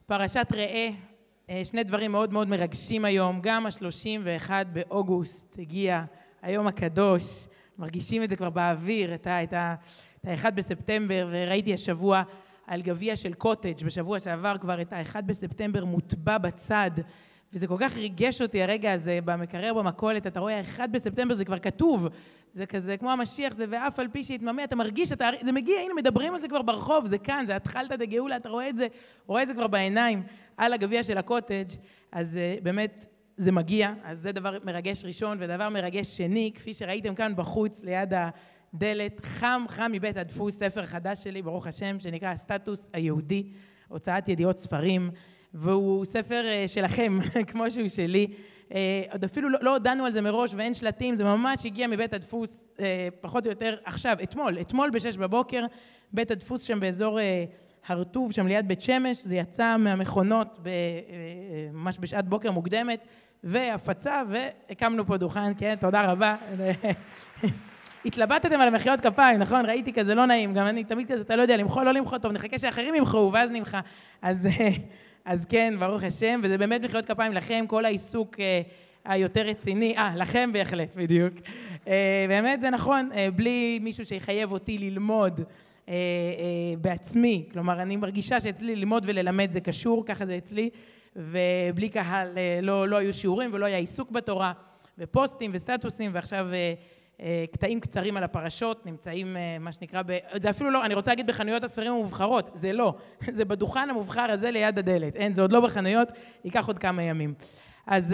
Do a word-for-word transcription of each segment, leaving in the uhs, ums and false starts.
פרשת ראה, שני דברים מאוד מאוד מרגשים היום, גם ה-שלושים ואחד באוגוסט הגיע, היום הקדוש, מרגישים את זה כבר באוויר, את ה-אחד בספטמבר, וראיתי השבוע על גביע של קוטג' בשבוע שעבר כבר את ה-אחד בספטמבר מוטבע בצד, וזה כל כך ריגש אותי הרגע הזה, במקרר במכולת, אתה רואה, ה-אחד בספטמבר זה כבר כתוב, זה כזה כמו המשיח, זה ואף על פי שהתממע, אתה מרגיש, אתה, זה מגיע, הנה מדברים על זה כבר ברחוב, זה כאן, זה התחלת דגאולה, אתה רואה את זה, רואה את זה כבר בעיניים, על הגביע של הקוטג', אז uh, באמת זה מגיע, אז זה דבר מרגש ראשון, ודבר מרגש שני, כפי שראיתם כאן בחוץ, ליד הדלת, חם חם מבית הדפוס, ספר חדש שלי, ברוך השם, שנקרא הסטטוס היהודי, הוצאת ידיעות ספרים, והוא ספר שלכם, כמו שהוא שלי. עוד אפילו לא, לא הודענו על זה מראש, ואין שלטים, זה ממש הגיע מבית הדפוס, פחות או יותר עכשיו, אתמול, אתמול בשש בבוקר, בית הדפוס שם באזור הרטוב, שם ליד בית שמש, זה יצא מהמכונות, ממש בשעת בוקר מוקדמת, והפצה, והקמנו פה דוכן, כן, תודה רבה. התלבטתם על המחיאות כפיים, נכון? ראיתי כזה לא נעים, גם אני תמיד כזה, אתה לא יודע, למחוא, לא למחוא, טוב, נחכה שאחרים ימחאו, ואז נמחה. אז... אז כן, ברוך השם, וזה באמת מחיאות כפיים לכם, כל העיסוק אה, היותר רציני, אה, לכם בהחלט, בדיוק. אה, באמת זה נכון, אה, בלי מישהו שיחייב אותי ללמוד אה, אה, בעצמי, כלומר, אני מרגישה שאצלי ללמוד וללמד זה קשור, ככה זה אצלי, ובלי קהל אה, לא, לא היו שיעורים ולא היה עיסוק בתורה, ופוסטים וסטטוסים, ועכשיו... אה, קטעים קצרים על הפרשות, נמצאים מה שנקרא, ב... זה אפילו לא, אני רוצה להגיד בחנויות הספרים המובחרות, זה לא, זה בדוכן המובחר הזה ליד הדלת, אין, זה עוד לא בחנויות, ייקח עוד כמה ימים. אז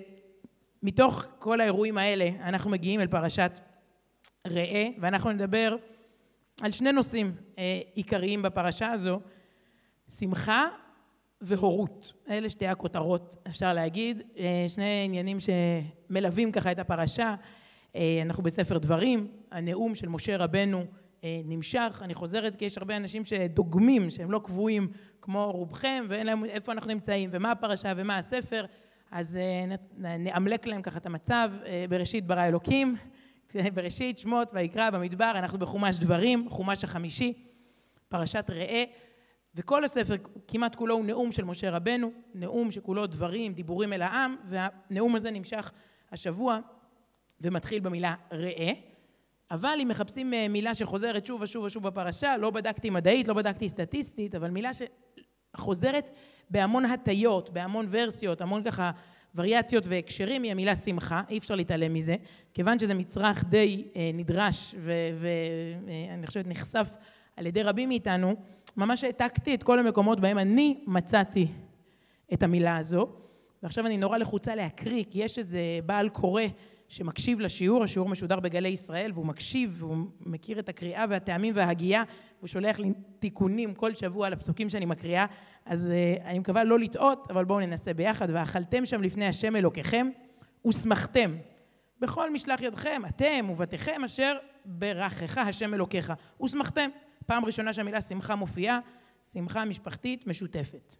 מתוך כל האירועים האלה, אנחנו מגיעים אל פרשת ראה, ואנחנו נדבר על שני נושאים עיקריים בפרשה הזו, שמחה והורות. אלה שתי הכותרות, אפשר להגיד, שני עניינים שמלווים ככה את הפרשה, אנחנו בספר דברים, הנאום של משה רבנו נמשך, אני חוזרת כי יש הרבה אנשים שדוגמים, שהם לא קבועים כמו רובכם, ואין להם איפה אנחנו נמצאים, ומה הפרשה ומה הספר, אז נאמלק להם ככה את המצב, בראשית ברא אלוקים, בראשית שמות ויקרא במדבר, אנחנו בחומש דברים, חומש החמישי, פרשת ראה, וכל הספר כמעט כולו הוא נאום של משה רבנו, נאום שכולו דברים, דיבורים אל העם, והנאום הזה נמשך השבוע, ומתחיל במילה ראה, אבל אם מחפשים מילה שחוזרת שוב ושוב ושוב בפרשה, לא בדקתי מדעית, לא בדקתי סטטיסטית, אבל מילה שחוזרת בהמון הטיות, בהמון ורסיות, המון ככה וריאציות והקשרים, היא המילה שמחה, אי אפשר להתעלם מזה, כיוון שזה מצרך די נדרש, ואני חושבת נחשף על ידי רבים מאיתנו, ממש העתקתי את כל המקומות בהם אני מצאתי את המילה הזו, ועכשיו אני נורא לחוצה להקריא, כי יש איזה בעל קורא, שמקשיב לשיעור, השיעור משודר בגלי ישראל, והוא מקשיב, והוא מכיר את הקריאה והטעמים וההגייה, והוא שולח לי תיקונים כל שבוע על הפסוקים שאני מקריאה, אז uh, אני מקווה לא לטעות, אבל בואו ננסה ביחד, ואכלתם שם לפני השם אלוקיכם, ושמחתם, בכל משלח ידכם, אתם ובתיכם, אשר ברכך השם אלוקיך, ושמחתם, פעם ראשונה שהמילה שמחה מופיעה, שמחה משפחתית משותפת.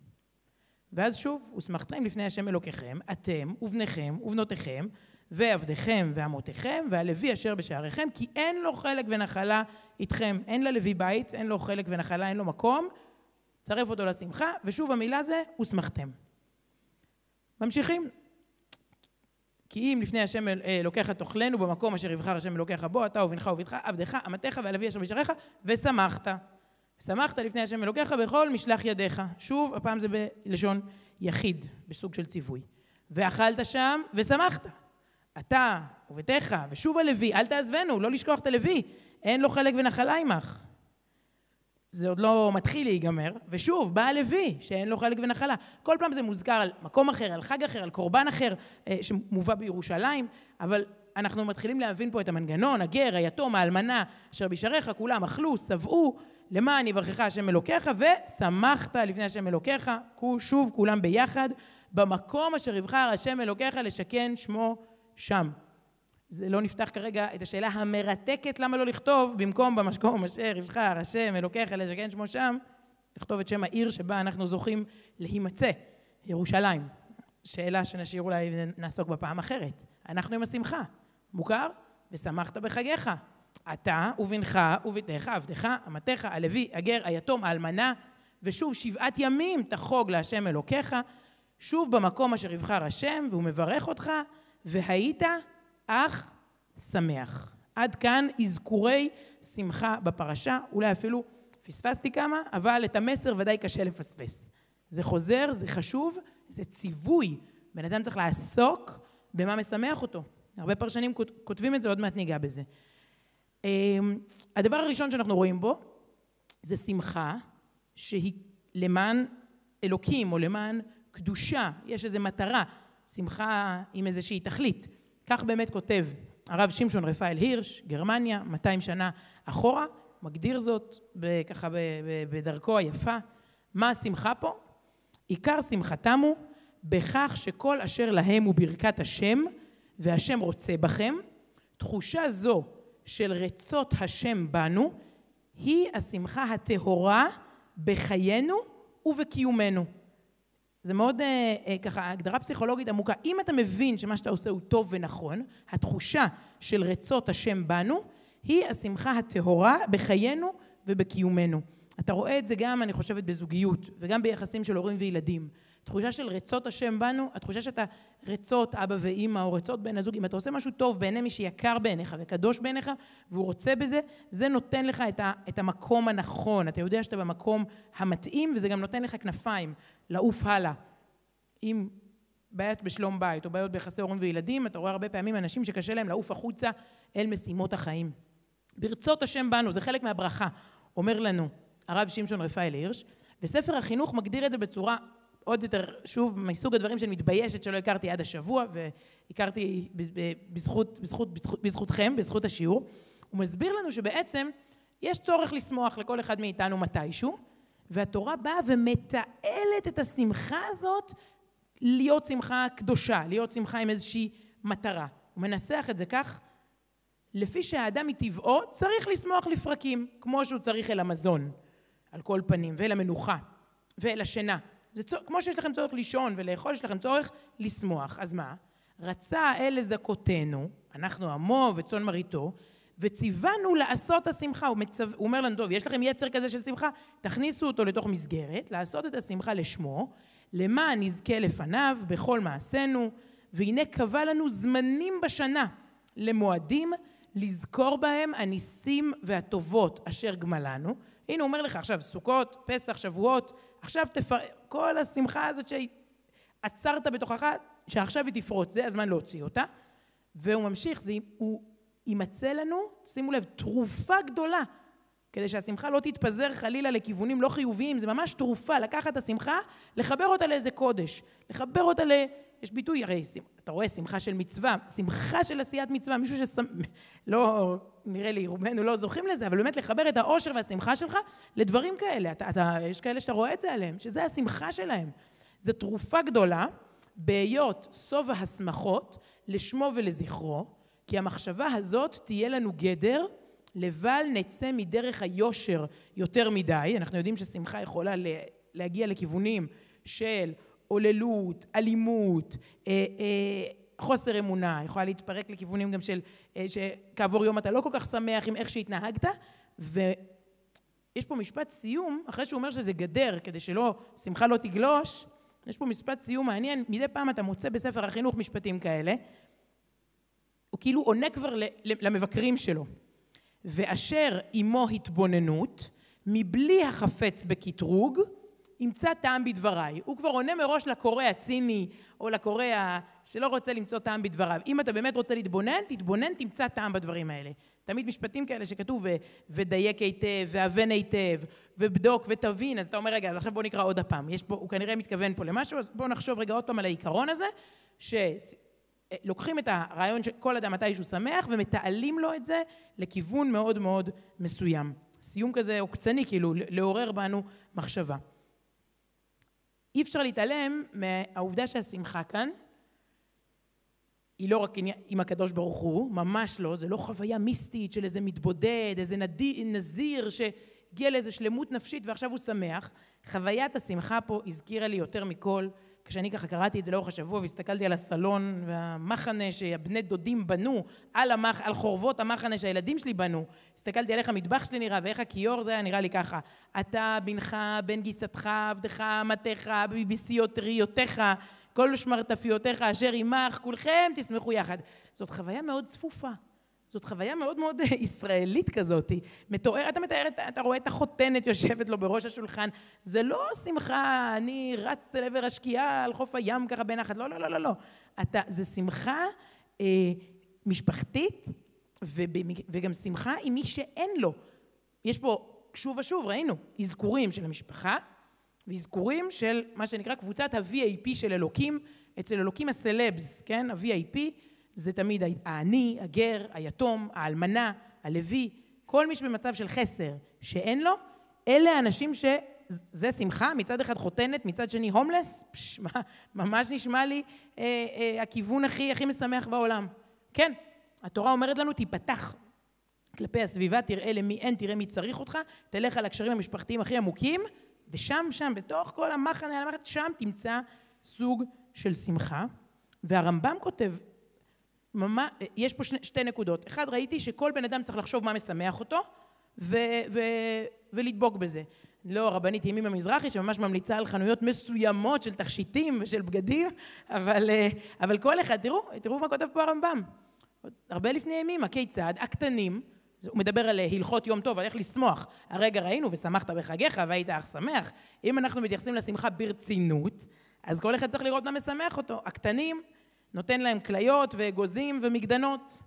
ואז שוב, ושמחתם לפני השם אלוקיכם, אתם ובניכם ובנותיכם, ועבדיכם ועמותיכם, והלוי אשר בשעריכם, כי אין לו חלק ונחלה איתכם. אין ללוי בית, אין לו חלק ונחלה, אין לו מקום. צרף אותו לשמחה, ושוב המילה זה, ושמחתם. ממשיכים. כי אם לפני השם אלוקיך תאכלנו במקום אשר יבחר השם אלוקיך בו, אתה ובנך ובתך, עבדך, אמתך והלוי אשר בשעריך, ושמחת. ושמחת לפני השם אלוקיך בכל משלח ידיך. שוב, הפעם זה בלשון יחיד, בסוג של ציווי. ואכלת שם ושמחת. אתה וביתך, ושוב הלוי, אל תעזבנו, לא לשכוח את הלוי, אין לו חלק ונחלה עמך. זה עוד לא מתחיל להיגמר, ושוב, בא הלוי, שאין לו חלק ונחלה. כל פעם זה מוזכר על מקום אחר, על חג אחר, על קורבן אחר, שמובא בירושלים, אבל אנחנו מתחילים להבין פה את המנגנון, הגר, היתום, האלמנה, אשר בשעריך, כולם אכלו, שבעו, למען יברכך השם אלוקיך, ושמחת לפני השם אלוקיך, שוב כולם ביחד, במקום אשר יבחר השם אלוקיך לשכן שמו שם. זה לא נפתח כרגע את השאלה המרתקת למה לא לכתוב, במקום במקום אשר יבחר השם אלוקיך לשכן שמו שם, לכתוב את שם העיר שבה אנחנו זוכים להימצא, ירושלים. שאלה שנשאיר אולי נעסוק בפעם אחרת. אנחנו עם השמחה, מוכר? ושמחת בחגיך. אתה ובנך וביתך, עבדך, אמתך, הלוי, הגר, היתום, האלמנה, ושוב שבעת ימים תחוג להשם אלוקיך, שוב במקום אשר יבחר השם, והוא מברך אותך, והיית אך שמח. עד כאן אזכורי שמחה בפרשה, אולי אפילו פספסתי כמה, אבל את המסר ודאי קשה לפספס. זה חוזר, זה חשוב, זה ציווי. בן אדם צריך לעסוק במה משמח אותו. הרבה פרשנים כותבים את זה, עוד מעט ניגע בזה. הדבר הראשון שאנחנו רואים בו, זה שמחה שהיא למען אלוקים או למען קדושה. יש איזו מטרה, שמחה עם איזושהי תכלית. כך באמת כותב הרב שמשון רפאל הירש, גרמניה, מאתיים שנה אחורה, מגדיר זאת ככה בדרכו היפה. מה השמחה פה? עיקר שמחתם הוא בכך שכל אשר להם הוא ברכת השם, והשם רוצה בכם. תחושה זו של רצות השם בנו, היא השמחה הטהורה בחיינו ובקיומנו. זה מאוד אה, ככה, הגדרה פסיכולוגית עמוקה. אם אתה מבין שמה שאתה עושה הוא טוב ונכון, התחושה של רצות השם בנו, היא השמחה הטהורה בחיינו ובקיומנו. אתה רואה את זה גם, אני חושבת, בזוגיות, וגם ביחסים של הורים וילדים. תחושה של רצות השם בנו, התחושה שאתה רצות אבא ואמא, או רצות בן הזוג, אם אתה עושה משהו טוב בעיני מי שיקר בעיניך וקדוש בעיניך, והוא רוצה בזה, זה נותן לך את, ה, את המקום הנכון. אתה יודע שאתה במקום המתאים, וזה גם נותן לך כנפיים לעוף הלאה. אם בעיות בשלום בית, או בעיות ביחסי הורים וילדים, אתה רואה הרבה פעמים אנשים שקשה להם לעוף החוצה אל משימות החיים. ברצות השם בנו, זה חלק מהברכה, אומר לנו הרב שמשון רפאל הירש, וספר החינוך מגדיר את זה בצורה עוד יותר, שוב, מסוג הדברים שאני מתביישת שלא הכרתי עד השבוע, והכרתי בזכות, בזכות, בזכותכם, בזכות השיעור. הוא מסביר לנו שבעצם יש צורך לשמוח לכל אחד מאיתנו מתישהו, והתורה באה ומתעלת את השמחה הזאת להיות שמחה קדושה, להיות שמחה עם איזושהי מטרה. הוא מנסח את זה כך, לפי שהאדם מטבעו צריך לשמוח לפרקים, כמו שהוא צריך אל המזון, על כל פנים, ואל המנוחה, ואל השינה. זה צור... כמו שיש לכם צורך לישון ולאכול, יש לכם צורך לשמוח. אז מה? רצה אל לזכותנו, אנחנו עמו וצאן מרעיתו, וציוונו לעשות השמחה. הוא, מצו... הוא אומר לנו, טוב, יש לכם יצר כזה של שמחה, תכניסו אותו לתוך מסגרת, לעשות את השמחה לשמו, למען נזכה לפניו בכל מעשינו, והנה קבע לנו זמנים בשנה למועדים, לזכור בהם הניסים והטובות אשר גמלנו. הנה הוא אומר לך עכשיו סוכות, פסח, שבועות, עכשיו תפר... כל השמחה הזאת שעצרת בתוכך, שעכשיו היא תפרוץ, זה הזמן להוציא אותה. והוא ממשיך, זה, הוא יימצא לנו, שימו לב, תרופה גדולה, כדי שהשמחה לא תתפזר חלילה לכיוונים לא חיוביים, זה ממש תרופה, לקחת את השמחה, לחבר אותה לאיזה קודש, לחבר אותה ל... יש ביטוי, הרי אתה רואה שמחה של מצווה, שמחה של עשיית מצווה, מישהו ששמ... לא, נראה לי, רובנו לא זוכים לזה, אבל באמת לחבר את האושר והשמחה שלך לדברים כאלה. אתה, אתה, יש כאלה שאתה רואה את זה עליהם, שזה השמחה שלהם. זו תרופה גדולה, בהיות סוב ההשמחות, לשמו ולזכרו, כי המחשבה הזאת תהיה לנו גדר, לבל נצא מדרך היושר יותר מדי. אנחנו יודעים ששמחה יכולה להגיע לכיוונים של עוללות, אלימות, אה, אה, חוסר אמונה, יכולה להתפרק לכיוונים גם של אה, שכעבור יום אתה לא כל כך שמח עם איך שהתנהגת, ויש פה משפט סיום, אחרי שהוא אומר שזה גדר, כדי שלא, שמחה לא תגלוש, יש פה משפט סיום מעניין, מדי פעם אתה מוצא בספר החינוך משפטים כאלה, הוא כאילו עונה כבר למבקרים שלו, ואשר עמו התבוננות, מבלי החפץ בקטרוג, ימצא טעם בדבריי. הוא כבר עונה מראש לקורא הציני, או לקורא שלא רוצה למצוא טעם בדבריו. אם אתה באמת רוצה להתבונן, תתבונן, תמצא טעם בדברים האלה. תמיד משפטים כאלה שכתוב, ודייק היטב, והבן היטב, ובדוק ותבין, אז אתה אומר, רגע, אז עכשיו בוא נקרא עוד הפעם. יש פה, הוא כנראה מתכוון פה למשהו, אז בואו נחשוב רגע עוד פעם על העיקרון הזה, שלוקחים את הרעיון שכל אדם מתישהו שמח, ומתעלים לו את זה לכיוון מאוד מאוד מסוים. סיום כזה עוקצני, כאילו, לעורר בנו מחשבה. אי אפשר להתעלם מהעובדה שהשמחה כאן היא לא רק עם הקדוש ברוך הוא, ממש לא, זה לא חוויה מיסטית של איזה מתבודד, איזה נזיר שהגיע לאיזה שלמות נפשית ועכשיו הוא שמח. חוויית השמחה פה הזכירה לי יותר מכל כשאני ככה קראתי את זה לאורך השבוע והסתכלתי על הסלון והמחנה שהבני דודים בנו, על, המח, על חורבות המחנה שהילדים שלי בנו, הסתכלתי על איך המטבח שלי נראה ואיך הכיור, זה היה נראה לי ככה, אתה, בנך, בן גיסתך, עבדך, מתך, ביביסיות, ריותיך, כל שמרטפיותיך אשר עמך, כולכם תשמחו יחד. זאת חוויה מאוד צפופה. זאת חוויה מאוד מאוד ישראלית כזאת. מתואר, אתה מתאר, אתה רואה את החותנת יושבת לו בראש השולחן. זה לא שמחה, אני רץ אל עבר השקיעה על חוף הים ככה בנחת. לא, לא, לא, לא, לא. אתה, זה שמחה אה, משפחתית, וגם שמחה עם מי שאין לו. יש פה שוב ושוב, ראינו, אזכורים של המשפחה, ואזכורים של מה שנקרא קבוצת ה-וי איי פי של אלוקים, אצל אלוקים הסלבס, כן? ה-וי איי פי זה תמיד העני, הגר, היתום, האלמנה, הלוי, כל מי שבמצב של חסר שאין לו, אלה האנשים שזה שמחה, מצד אחד חותנת, מצד שני הומלס, פש, ממש נשמע לי אה, אה, הכיוון הכי, הכי משמח בעולם. כן, התורה אומרת לנו, תיפתח כלפי הסביבה, תראה למי אין, תראה מי צריך אותך, תלך על הקשרים המשפחתיים הכי עמוקים, ושם, שם, בתוך כל המחנה, שם תמצא סוג של שמחה. והרמב"ם כותב, ממש, יש פה שני, שתי נקודות. אחד, ראיתי שכל בן אדם צריך לחשוב מה משמח אותו, ו, ו, ולדבוק בזה. לא, רבנית ימי במזרחי, שממש ממליצה על חנויות מסוימות של תכשיטים ושל בגדים, אבל, אבל כל אחד, תראו, תראו מה כותב פה הרמב"ם. הרבה לפני ימים, הכיצד, הקטנים, הוא מדבר על הלכות יום טוב, על איך לשמוח. הרגע ראינו, ושמחת בחגיך, והיית אך שמח. אם אנחנו מתייחסים לשמחה ברצינות, אז כל אחד צריך לראות מה משמח אותו. הקטנים, נותן להם כליות וגוזים ומגדנות.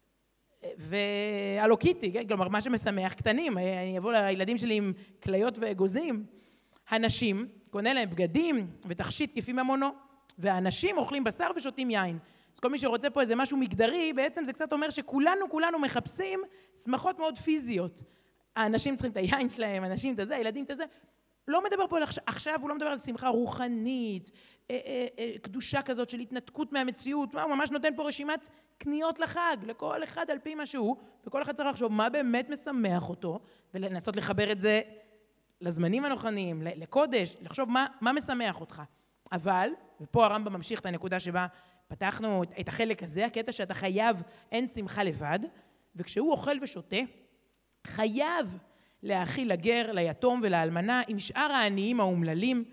ואלוקיתי, כלומר, מה שמשמח קטנים. אני אבוא לילדים שלי עם כליות וגוזים. הנשים, קונה להם בגדים ותכשיט כפי ממונו. והאנשים אוכלים בשר ושותים יין. אז כל מי שרוצה פה איזה משהו מגדרי, בעצם זה קצת אומר שכולנו, כולנו מחפשים שמחות מאוד פיזיות. האנשים צריכים את היין שלהם, אנשים את הזה, הילדים את הזה. לא מדבר פה, עכשיו הוא לא מדבר על שמחה רוחנית, אה, אה, אה, קדושה כזאת של התנתקות מהמציאות, הוא ממש נותן פה רשימת קניות לחג, לכל אחד על פי משהו, וכל אחד צריך לחשוב מה באמת משמח אותו, ולנסות לחבר את זה לזמנים הנכונים, לקודש, לחשוב מה, מה משמח אותך. אבל, ופה הרמב"ם ממשיך את הנקודה שבה פתחנו את החלק הזה, הקטע שאתה חייב, אין שמחה לבד, וכשהוא אוכל ושותה, חייב להאכיל לגר, ליתום ולאלמנה, עם שאר העניים האומללים,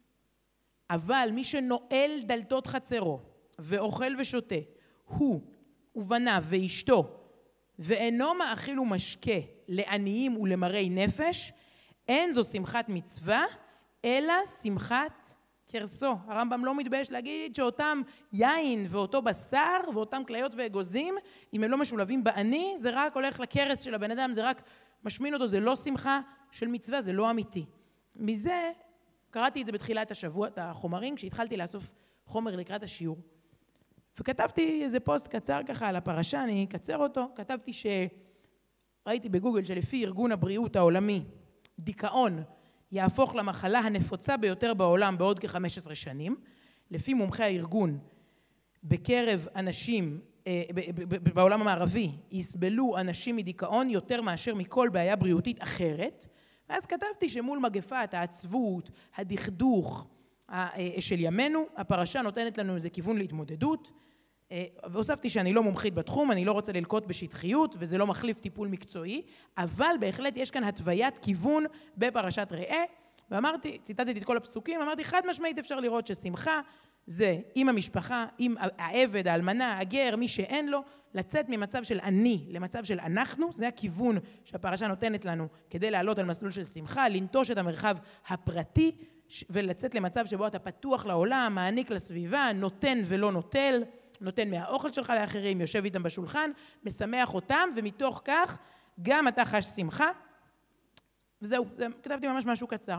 אבל מי שנועל דלתות חצרו, ואוכל ושותה, הוא ובניו ואשתו, ואינו מאכיל ומשקה לעניים ולמראי נפש, אין זו שמחת מצווה, אלא שמחת קרסו. הרמב"ם לא מתבייש להגיד שאותם יין ואותו בשר ואותם כליות ואגוזים, אם הם לא משולבים בעני, זה רק הולך לקרס של הבן אדם, זה רק משמין אותו, זה לא שמחה של מצווה, זה לא אמיתי. מזה, קראתי את זה בתחילת השבוע, את החומרים, כשהתחלתי לאסוף חומר לקראת השיעור. וכתבתי איזה פוסט קצר ככה על הפרשה, אני אקצר אותו, כתבתי שראיתי בגוגל שלפי ארגון הבריאות העולמי, דיכאון יהפוך למחלה הנפוצה ביותר בעולם בעוד כ-חמש עשרה שנים, לפי מומחי הארגון, בקרב אנשים, בעולם המערבי, יסבלו אנשים מדיכאון יותר מאשר מכל בעיה בריאותית אחרת, ואז כתבתי שמול מגפת העצבות, הדכדוך של ימינו, הפרשה נותנת לנו איזה כיוון להתמודדות, והוספתי שאני לא מומחית בתחום, אני לא רוצה ללקוט בשטחיות, וזה לא מחליף טיפול מקצועי, אבל בהחלט יש כאן התוויית כיוון בפרשת ראה, ואמרתי, ציטטתי את כל הפסוקים, אמרתי חד משמעית אפשר לראות ששמחה זה עם המשפחה, עם העבד, האלמנה, הגר, מי שאין לו, לצאת ממצב של אני למצב של אנחנו, זה הכיוון שהפרשה נותנת לנו כדי לעלות על מסלול של שמחה, לנטוש את המרחב הפרטי ולצאת למצב שבו אתה פתוח לעולם, מעניק לסביבה, נותן ולא נוטל, נותן מהאוכל שלך לאחרים, יושב איתם בשולחן, משמח אותם, ומתוך כך גם אתה חש שמחה. וזהו, כתבתי ממש משהו קצר.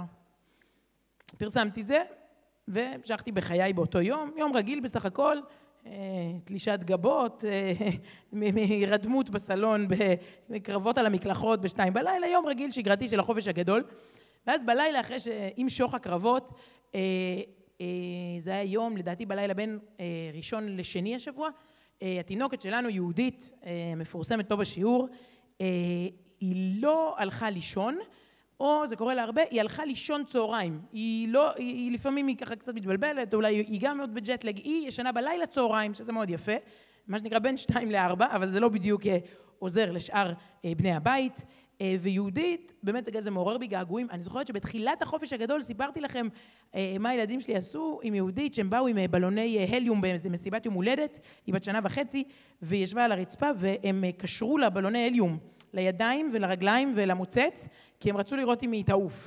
פרסמתי את זה, והמשכתי בחיי באותו יום, יום רגיל בסך הכל, תלישת גבות, מרדמות בסלון, בקרבות על המקלחות בשתיים בלילה, יום רגיל שגרתי של החופש הגדול. ואז בלילה, אחרי שעם שוך הקרבות, זה היה יום, לדעתי בלילה בין ראשון לשני השבוע, התינוקת שלנו, יהודית, מפורסמת פה בשיעור, היא לא הלכה לישון, או זה קורה לה הרבה, היא הלכה לישון צהריים. היא לא, היא, היא לפעמים היא ככה קצת מתבלבלת, אולי היא גם מאוד בג'טלג, היא ישנה בלילה צהריים, שזה מאוד יפה, מה שנקרא בין שתיים לארבע, אבל זה לא בדיוק עוזר לשאר בני הבית. ויהודית, באמת זה מעורר בי געגועים. אני זוכרת שבתחילת החופש הגדול סיפרתי לכם מה הילדים שלי עשו עם יהודית, שהם באו עם בלוני הליום באיזה מסיבת יום הולדת, היא בת שנה וחצי, והיא ישבה על הרצפה, והם קשרו לה בלוני הליום לידיים ולרגליים ולמוצץ, כי הם רצו לראות אם היא תעוף.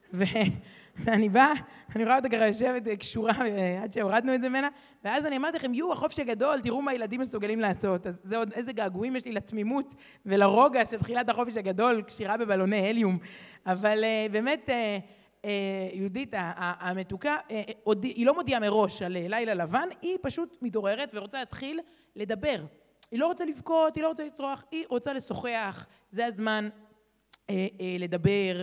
ואני באה, אני רואה אותה ככה יושבת קשורה עד שהורדנו את זה ממנה, ואז אני אמרתי לכם, יו, החופש הגדול, תראו מה ילדים מסוגלים לעשות. אז זה עוד איזה געגועים יש לי לתמימות ולרוגע של תחילת החופש הגדול, קשירה בבלוני הליום. אבל באמת, יהודית המתוקה, היא לא מודיעה מראש על לילה לבן, היא פשוט מתעוררת ורוצה להתחיל לדבר. היא לא רוצה לבכות, היא לא רוצה לצרוח, היא רוצה לשוחח, זה הזמן לדבר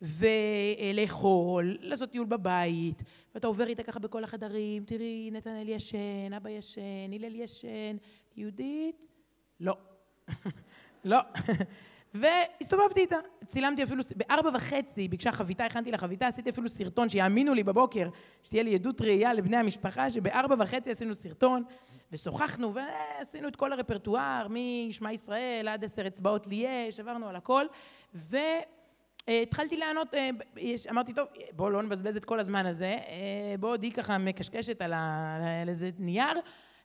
ולאכול, לעשות טיול בבית, ואתה עובר איתה ככה בכל החדרים, תראי, נתנאל ישן, אבא ישן, הלל ישן, יהודית? לא. לא. והסתובבתי איתה, צילמתי אפילו, בארבע וחצי, ביקשה חביתה, הכנתי לה חביתה, עשיתי אפילו סרטון, שיאמינו לי בבוקר, שתהיה לי עדות ראייה לבני המשפחה, שבארבע וחצי עשינו סרטון, ושוחחנו, ועשינו את כל הרפרטואר, משמע ישראל, עד עשר אצבעות לי יש, עברנו על הכל, והתחלתי לענות, אמרתי, טוב, בואו לא נבזבז את כל הזמן הזה, בואו די ככה מקשקשת על איזה נייר,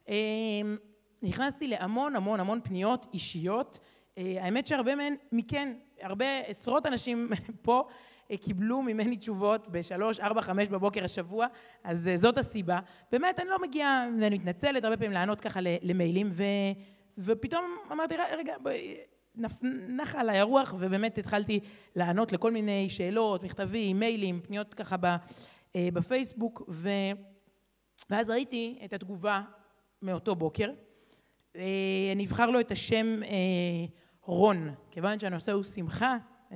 נכנסתי להמון המון המון פניות אישיות, האמת שהרבה מהן, מכן, הרבה עשרות אנשים פה קיבלו ממני תשובות בשלוש, ארבע, חמש בבוקר השבוע, אז זאת הסיבה. באמת, אני לא מגיעה, ואני מתנצלת הרבה פעמים לענות ככה למיילים, ו, ופתאום אמרתי, רגע, נחה עליי הרוח, ובאמת התחלתי לענות לכל מיני שאלות, מכתבים, מיילים, פניות ככה בפייסבוק, ו, ואז ראיתי את התגובה מאותו בוקר, אני אבחר לו את השם רון, כיוון שהנושא הוא שמחה,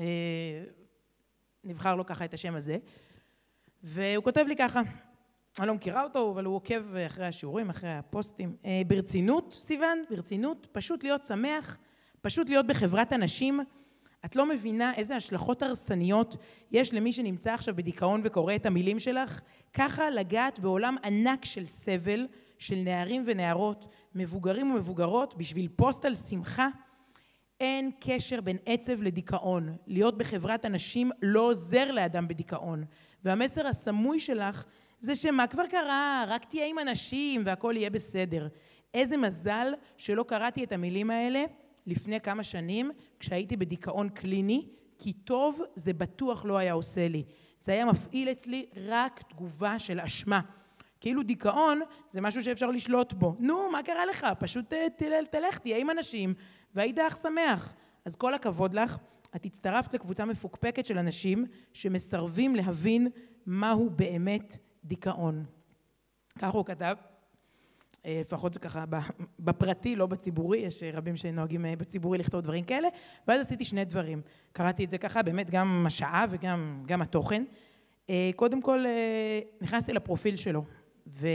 נבחר לו ככה את השם הזה, והוא כותב לי ככה, אני לא מכירה אותו, אבל הוא עוקב אחרי השיעורים, אחרי הפוסטים, ברצינות, סיוון, ברצינות, פשוט להיות שמח, פשוט להיות בחברת אנשים, את לא מבינה איזה השלכות הרסניות יש למי שנמצא עכשיו בדיכאון וקורא את המילים שלך, ככה לגעת בעולם ענק של סבל, של נערים ונערות, מבוגרים ומבוגרות, בשביל פוסט על שמחה, אין קשר בין עצב לדיכאון. להיות בחברת אנשים לא עוזר לאדם בדיכאון. והמסר הסמוי שלך זה שמה כבר קרה, רק תהיה עם אנשים והכל יהיה בסדר. איזה מזל שלא קראתי את המילים האלה לפני כמה שנים, כשהייתי בדיכאון קליני, כי טוב זה בטוח לא היה עושה לי. זה היה מפעיל אצלי רק תגובה של אשמה. כאילו דיכאון זה משהו שאפשר לשלוט בו. נו, מה קרה לך? פשוט תלך, תלך, תהיה עם אנשים, והיית אך שמח. אז כל הכבוד לך, את הצטרפת לקבוצה מפוקפקת של אנשים שמסרבים להבין מהו באמת דיכאון. כך הוא כתב, לפחות זה ככה בפרטי, לא בציבורי, יש רבים שנוהגים בציבורי לכתוב דברים כאלה, ואז עשיתי שני דברים. קראתי את זה ככה, באמת גם השעה וגם גם התוכן. קודם כל, נכנסתי לפרופיל שלו, וזה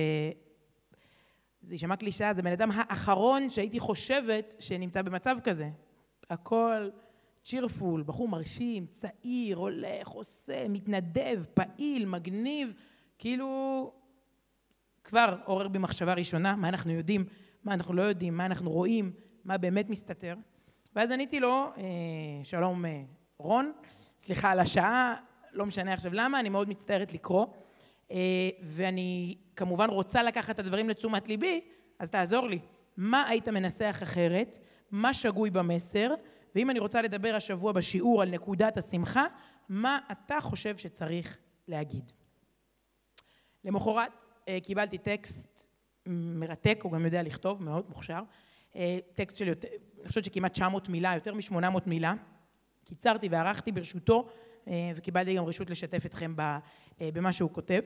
יישמע קלישאה, זה בן אדם האחרון שהייתי חושבת שנמצא במצב כזה. הכל צ'ירפול, בחור מרשים, צעיר, הולך, עושה, מתנדב, פעיל, מגניב, כאילו כבר עורר במחשבה ראשונה, מה אנחנו יודעים, מה אנחנו לא יודעים, מה אנחנו רואים, מה באמת מסתתר. ואז עניתי לו, שלום רון, סליחה על השעה, לא משנה עכשיו למה, אני מאוד מצטערת לקרוא, ואני כמובן רוצה לקחת את הדברים לתשומת ליבי, אז תעזור לי. מה היית מנסח אחרת? מה שגוי במסר? ואם אני רוצה לדבר השבוע בשיעור על נקודת השמחה, מה אתה חושב שצריך להגיד? למחרת קיבלתי טקסט מרתק, הוא גם יודע לכתוב, מאוד מוכשר, טקסט של יותר, אני חושבת שכמעט תשע מאות מילה, יותר מ-שמונה מאות מילה, קיצרתי וערכתי ברשותו, וקיבלתי גם רשות לשתף אתכם במה שהוא כותב.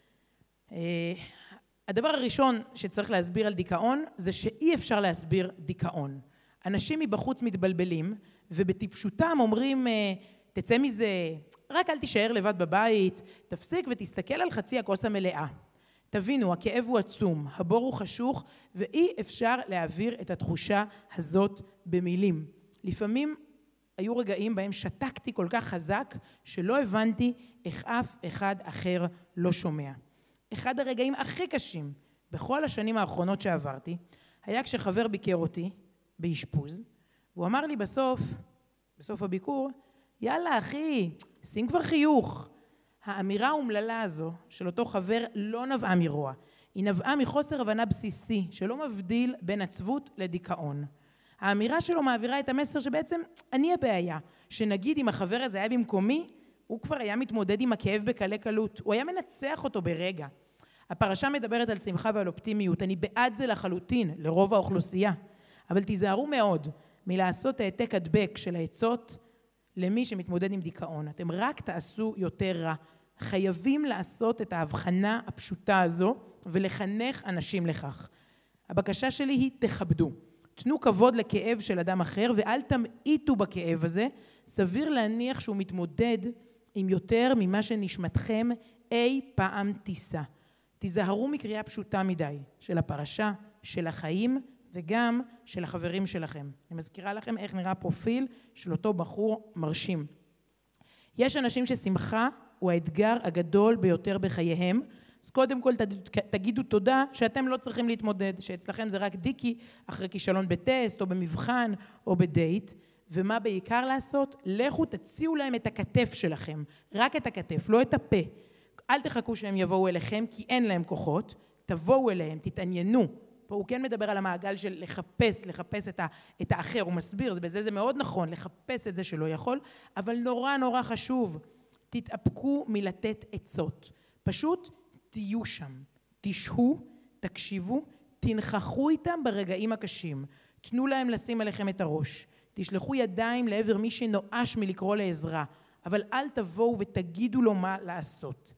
הדבר הראשון שצריך להסביר על דיכאון, זה שאי אפשר להסביר דיכאון. אנשים מבחוץ מתבלבלים, ובטיפשותם אומרים, תצא מזה, רק אל תישאר לבד בבית, תפסיק ותסתכל על חצי הכוס המלאה. תבינו, הכאב הוא עצום, הבור הוא חשוך, ואי אפשר להעביר את התחושה הזאת במילים. לפעמים היו רגעים בהם שתקתי כל כך חזק, שלא הבנתי איך אף אחד אחר לא שומע. אחד הרגעים הכי קשים בכל השנים האחרונות שעברתי, היה כשחבר ביקר אותי באשפוז, והוא אמר לי בסוף, בסוף הביקור, יאללה אחי, שים כבר חיוך. האמירה האומללה הזו של אותו חבר לא נבעה מרוע, היא נבעה מחוסר הבנה בסיסי שלא מבדיל בין עצבות לדיכאון. האמירה שלו מעבירה את המסר שבעצם אני הבעיה, שנגיד אם החבר הזה היה במקומי, הוא כבר היה מתמודד עם הכאב בקלי קלות, הוא היה מנצח אותו ברגע. הפרשה מדברת על שמחה ועל אופטימיות, אני בעד זה לחלוטין, לרוב האוכלוסייה, אבל תיזהרו מאוד מלעשות העתק הדבק של העצות למי שמתמודד עם דיכאון. אתם רק תעשו יותר רע. חייבים לעשות את ההבחנה הפשוטה הזו ולחנך אנשים לכך. הבקשה שלי היא תכבדו. תנו כבוד לכאב של אדם אחר ואל תמעיטו בכאב הזה. סביר להניח שהוא מתמודד עם יותר ממה שנשמתכם אי פעם תישא. תיזהרו מקריאה פשוטה מדי של הפרשה, של החיים וגם של החברים שלכם. אני מזכירה לכם איך נראה פרופיל של אותו בחור מרשים. יש אנשים ששמחה הוא האתגר הגדול ביותר בחייהם, אז קודם כל תגידו תודה שאתם לא צריכים להתמודד, שאצלכם זה רק דיקי אחרי כישלון בטסט או במבחן או בדייט, ומה בעיקר לעשות? לכו תציעו להם את הכתף שלכם, רק את הכתף, לא את הפה. אל תחכו שהם יבואו אליכם כי אין להם כוחות, תבואו אליהם, תתעניינו. פה הוא כן מדבר על המעגל של לחפש, לחפש את, ה, את האחר, הוא מסביר, זה בזה זה מאוד נכון, לחפש את זה שלא יכול, אבל נורא נורא חשוב, תתאפקו מלתת עצות. פשוט תהיו שם, תשהו, תקשיבו, תנחחו איתם ברגעים הקשים, תנו להם לשים עליכם את הראש, תשלחו ידיים לעבר מי שנואש מלקרוא לעזרה, אבל אל תבואו ותגידו לו מה לעשות.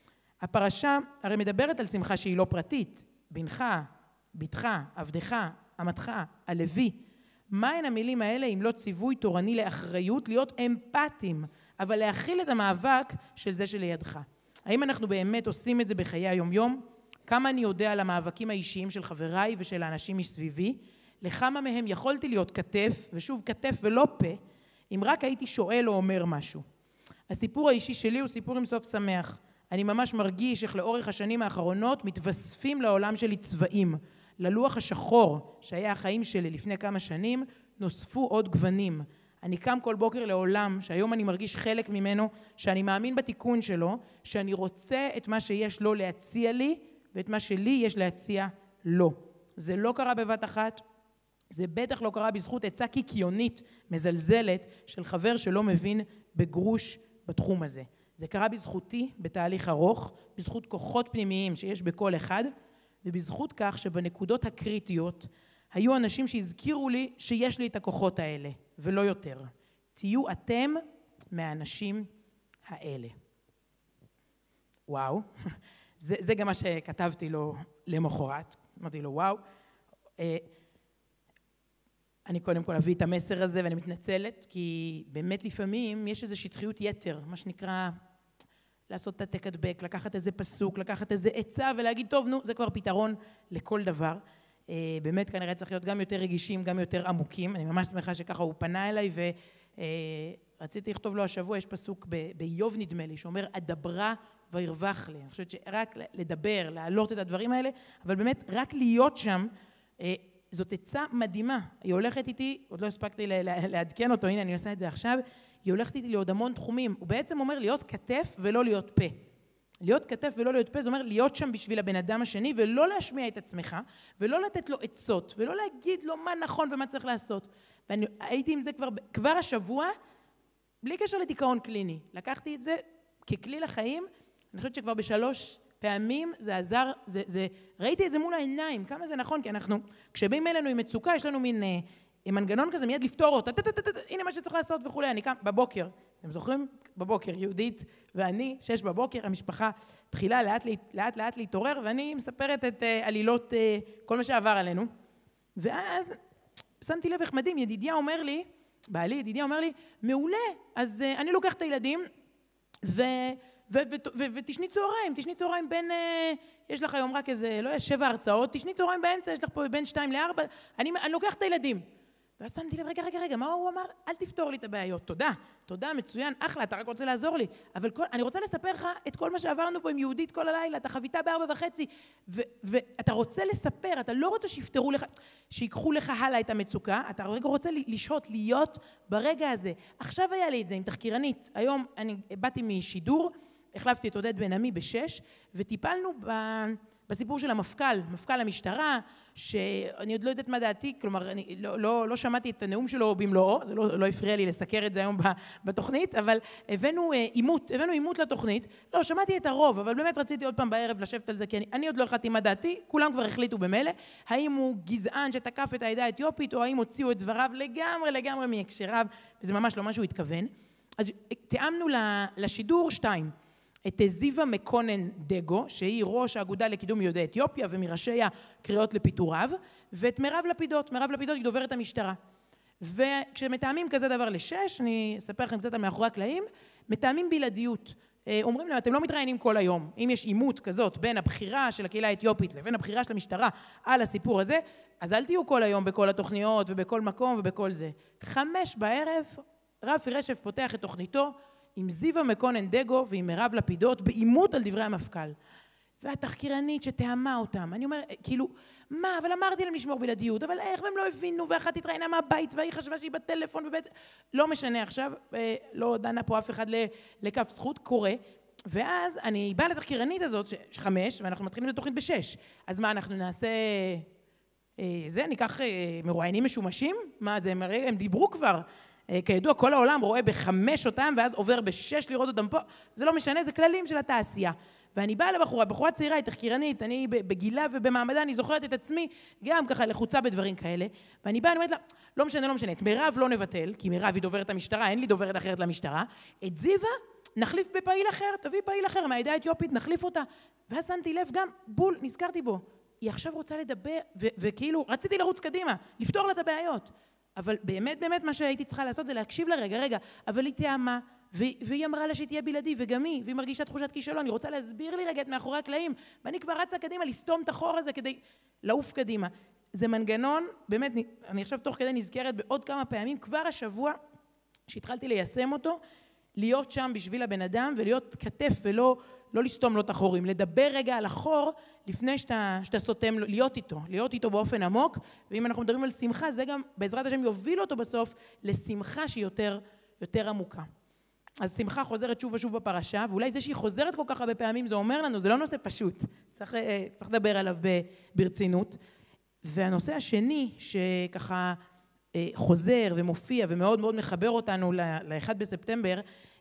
הפרשה הרי מדברת על שמחה שהיא לא פרטית, בנך, ביתך, עבדך, אמתך, הלוי. מהן המילים האלה אם לא ציווי תורני לאחריות, להיות אמפתיים, אבל להכיל את המאבק של זה שלידך. האם אנחנו באמת עושים את זה בחיי היום-יום? כמה אני יודע על המאבקים האישיים של חבריי ושל האנשים מסביבי? לכמה מהם יכולתי להיות כתף, ושוב כתף ולא פה, אם רק הייתי שואל או אומר משהו. הסיפור האישי שלי הוא סיפור עם סוף שמח. אני ממש מרגיש איך לאורך השנים האחרונות מתווספים לעולם שלי צבעים. ללוח השחור שהיה החיים שלי לפני כמה שנים, נוספו עוד גוונים. אני קם כל בוקר לעולם, שהיום אני מרגיש חלק ממנו, שאני מאמין בתיקון שלו, שאני רוצה את מה שיש לו להציע לי, ואת מה שלי יש להציע לו. זה לא קרה בבת אחת, זה בטח לא קרה בזכות עצה קיקיונית, מזלזלת, של חבר שלא מבין בגרוש בתחום הזה. זה קרה בזכותי בתהליך ארוך, בזכות כוחות פנימיים שיש בכל אחד, ובזכות כך שבנקודות הקריטיות היו אנשים שהזכירו לי שיש לי את הכוחות האלה, ולא יותר. תהיו אתם מהאנשים האלה. וואו, זה, זה גם מה שכתבתי לו למחרת. אמרתי לו, וואו, אני קודם כל אביא את המסר הזה ואני מתנצלת, כי באמת לפעמים יש איזו שטחיות יתר, מה שנקרא לעשות את התקדבק, לקחת איזה פסוק, לקחת איזה עצה ולהגיד, טוב, נו, זה כבר פתרון לכל דבר. באמת כנראה צריך להיות גם יותר רגישים, גם יותר עמוקים. אני ממש שמחה שככה הוא פנה אליי ורציתי לכתוב לו השבוע, יש פסוק באיוב נדמה לי, שאומר, אדברה וירווח לי. אני חושבת שרק לדבר, להעלות את הדברים האלה, אבל באמת רק להיות שם, זאת עצה מדהימה. היא הולכת איתי, עוד לא הספקתי לעדכן אותו, הנה אני עושה את זה עכשיו, היא הולכת איתי לעוד המון תחומים. הוא בעצם אומר להיות כתף ולא להיות פה. להיות כתף ולא להיות פה, זה אומר להיות שם בשביל הבן אדם השני, ולא להשמיע את עצמך, ולא לתת לו עצות, ולא להגיד לו מה נכון ומה צריך לעשות. ואני הייתי עם זה כבר, כבר השבוע, בלי קשר לדיכאון קליני. לקחתי את זה ככלי לחיים, אני חושבת שכבר בשלוש פעמים זה עזר, זה, זה, ראיתי את זה מול העיניים, כמה זה נכון, כי אנחנו, כשבאים אלינו עם מצוקה, יש לנו מין אה, מנגנון כזה, מיד לפתור אותה, הנה מה שצריך לעשות וכולי, אני קם בבוקר, אתם זוכרים? בבוקר, יהודית ואני, שש בבוקר, המשפחה תחילה לאט לאט, לאט להתעורר, ואני מספרת את אה, עלילות, אה, כל מה שעבר עלינו, ואז שמתי לב איך מדהים, ידידיה אומר לי, בעלי ידידיה אומר לי, מעולה, אז אה, אני לוקח את הילדים, ו... ותשני צהריים, תשני צהריים בין, יש לך היום רק איזה, לא יש שבע הרצאות, תשני צהריים באמצע, יש לך פה בין שתיים לארבע, אני לוקח את הילדים. ואז שמתי לב, רגע, רגע, רגע, מה הוא אמר? אל תפתור לי את הבעיות. תודה, תודה, מצוין, אחלה, אתה רק רוצה לעזור לי. אבל כל, אני רוצה לספר לך את כל מה שעברנו פה עם יהודית כל הלילה, אתה חוויתה בארבע וחצי, ו, ואתה רוצה לספר, אתה לא רוצה שיפתרו לך, שיקחו לך הלאה את המצוקה, אתה רגע רוצה לשהות, להיות ברגע הזה. עכשיו היה לי את זה עם תחקירנית. היום אני באתי משידור, החלפתי את עודד בן עמי בשש, וטיפלנו ב... בסיפור של המפכ"ל, מפכ"ל המשטרה, שאני עוד לא יודעת מה דעתי, כלומר, אני לא, לא, לא שמעתי את הנאום שלו במלואו, זה לא, לא הפריע לי לסקר את זה היום בתוכנית, אבל הבאנו עימות, הבאנו עימות לתוכנית, לא, שמעתי את הרוב, אבל באמת רציתי עוד פעם בערב לשבת על זה, כי אני, אני עוד לא החלטתי מה דעתי, כולם כבר החליטו במילא, האם הוא גזען שתקף את העדה האתיופית, או האם הוציאו את דבריו לגמרי, לגמרי מהקשריו, וזה ממש לא מה שהוא התכוון. אז תאמנו לשידור שתיים. את זיווה מקונן דגו, שהיא ראש האגודה לקידום יהודי אתיופיה ומראשי הקריאות לפיטוריו, ואת מירב לפידות, מירב לפידות היא דוברת המשטרה. וכשמתאמים כזה דבר לשש, אני אספר לכם קצת על מאחורי הקלעים, מתאמים בלעדיות. אומרים להם, אתם לא מתראיינים כל היום. אם יש עימות כזאת בין הבחירה של הקהילה האתיופית לבין הבחירה של המשטרה על הסיפור הזה, אז אל תהיו כל היום בכל התוכניות ובכל מקום ובכל זה. חמש בערב, רפי רשף פותח את תוכניתו, עם זיווה מקונן דגו ועם מירב לפידות, בעימות על דברי המפכ"ל. והתחקירנית שתאמה אותם, אני אומר, כאילו, מה, אבל אמרתי להם לשמור בלעדיות, אבל איך, והם לא הבינו, ואחת התראיינה מהבית, והיא חשבה שהיא בטלפון, ובעצם, לא משנה עכשיו, לא דנה פה אף אחד לכף זכות, קורה, ואז אני באה לתחקירנית הזאת, חמש, ואנחנו מתחילים את התוכנית בשש, אז מה, אנחנו נעשה, זה, ניקח מרואיינים משומשים? מה זה, הם דיברו כבר, כידוע, כל העולם רואה בחמש אותם, ואז עובר בשש לראות אותם פה. זה לא משנה, זה כללים של התעשייה. ואני באה לבחורה, בחורה צעירה, היא תחקירנית, אני בגילה ובמעמדה, אני זוכרת את עצמי, גם ככה לחוצה בדברים כאלה. ואני באה, אני אומרת לה, לא משנה, לא משנה, את מירב לא נבטל, כי מירב היא דוברת המשטרה, אין לי דוברת אחרת למשטרה. את זיווה נחליף בפעיל אחר, תביא פעיל אחר, מהעדה האתיופית, נחליף אותה. ואז שמתי לב גם, בול, נזכרתי בו. היא עכשיו רוצה לדבר, ו- וכאילו, רציתי לרוץ קדימה, לפתור לה את הבעיות. אבל באמת, באמת מה שהייתי צריכה לעשות זה להקשיב לה רגע, רגע, אבל היא תאמה, והיא אמרה לה שהיא תהיה בלעדי, וגם היא, והיא מרגישה תחושת כישלון, אני רוצה להסביר לי רגע את מאחורי הקלעים, ואני כבר רצה קדימה לסתום את החור הזה כדי לעוף קדימה. זה מנגנון, באמת, אני עכשיו תוך כדי נזכרת בעוד כמה פעמים, כבר השבוע שהתחלתי ליישם אותו, להיות שם בשביל הבן אדם, ולהיות כתף ולא לא לסתום לו את החורים, לדבר רגע על החור לפני שאתה, שאתה סותם, להיות איתו, להיות איתו באופן עמוק, ואם אנחנו מדברים על שמחה, זה גם בעזרת השם יוביל אותו בסוף לשמחה שהיא יותר, יותר עמוקה. אז שמחה חוזרת שוב ושוב בפרשה, ואולי זה שהיא חוזרת כל כך הרבה פעמים, זה אומר לנו, זה לא נושא פשוט, צריך, צריך לדבר עליו ברצינות. והנושא השני שככה חוזר ומופיע ומאוד מאוד מחבר אותנו ל-אחד בספטמבר,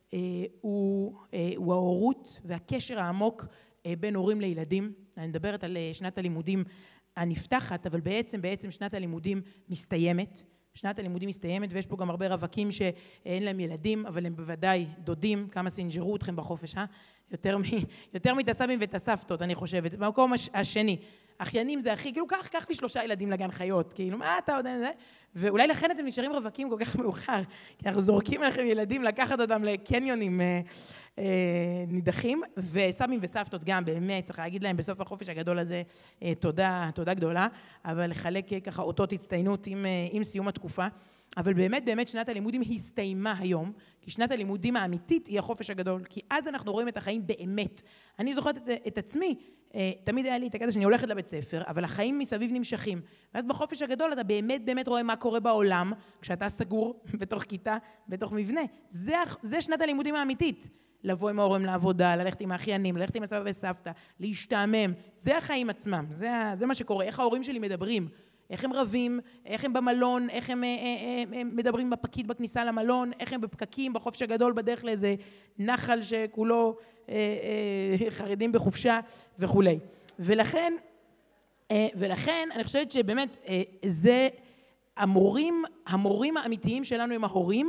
הוא, הוא ההורות והקשר העמוק בין הורים לילדים. אני מדברת על שנת הלימודים הנפתחת, אבל בעצם, בעצם שנת הלימודים מסתיימת. שנת הלימודים מסתיימת, ויש פה גם הרבה רווקים שאין להם ילדים, אבל הם בוודאי דודים, כמה סינג'רו אתכם בחופש, אה? יותר, מ, יותר מתסבים ותסבתות, אני חושבת. במקום השני, אחיינים זה הכי, כאילו, קח, קח לי שלושה ילדים לגן חיות, כאילו, מה אתה עוד... ואולי לכן אתם נשארים רווקים כל כך מאוחר, כי אנחנו זורקים עליכם ילדים לקחת אותם לקניונים אה, אה, נידחים, וסבים וסבתות גם, באמת, צריך להגיד להם בסוף החופש הגדול הזה, אה, תודה, תודה גדולה, אבל לחלק ככה אותות הצטיינות עם, אה, עם סיום התקופה. אבל באמת, באמת שנת הלימודים הסתיימה היום, כי שנת הלימודים האמיתית היא החופש הגדול, כי אז אנחנו רואים את החיים באמת. אני זוכרת את, את עצמי, תמיד היה לי את הקטע שאני הולכת לבית ספר, אבל החיים מסביב נמשכים. ואז בחופש הגדול אתה באמת באמת רואה מה קורה בעולם, כשאתה סגור בתוך כיתה, בתוך מבנה. זה, זה שנת הלימודים האמיתית. לבוא עם ההורים לעבודה, ללכת עם האחיינים, ללכת עם הסבא וסבתא, להשתעמם. זה החיים עצמם, זה, זה מה שקורה, איך ההורים שלי מדברים. איך הם רבים, איך הם במלון, איך הם, הם, הם מדברים בפקיד בכניסה למלון, איך הם בפקקים, בחופש הגדול, בדרך לאיזה נחל שכולו אה, אה, חרדים בחופשה וכולי. ולכן, אה, ולכן אני חושבת שבאמת אה, זה המורים, המורים האמיתיים שלנו הם ההורים,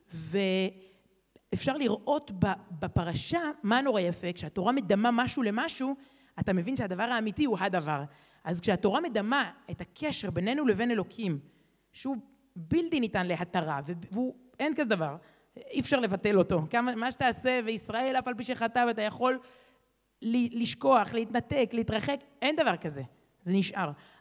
ואפשר לראות בפרשה מה נורא יפה, כשהתורה מדמה משהו למשהו, אתה מבין שהדבר האמיתי הוא הדבר. אז כשהתורה מדמה את הקשר בינינו לבין אלוקים, שהוא בלתי ניתן להתרה, והוא אין כזה דבר, אי אפשר לבטל אותו. כמה, מה שתעשה, וישראל אף על פי שחטא, ואתה יכול לשכוח, להתנתק, להתרחק, אין דבר כזה. זה נשאר.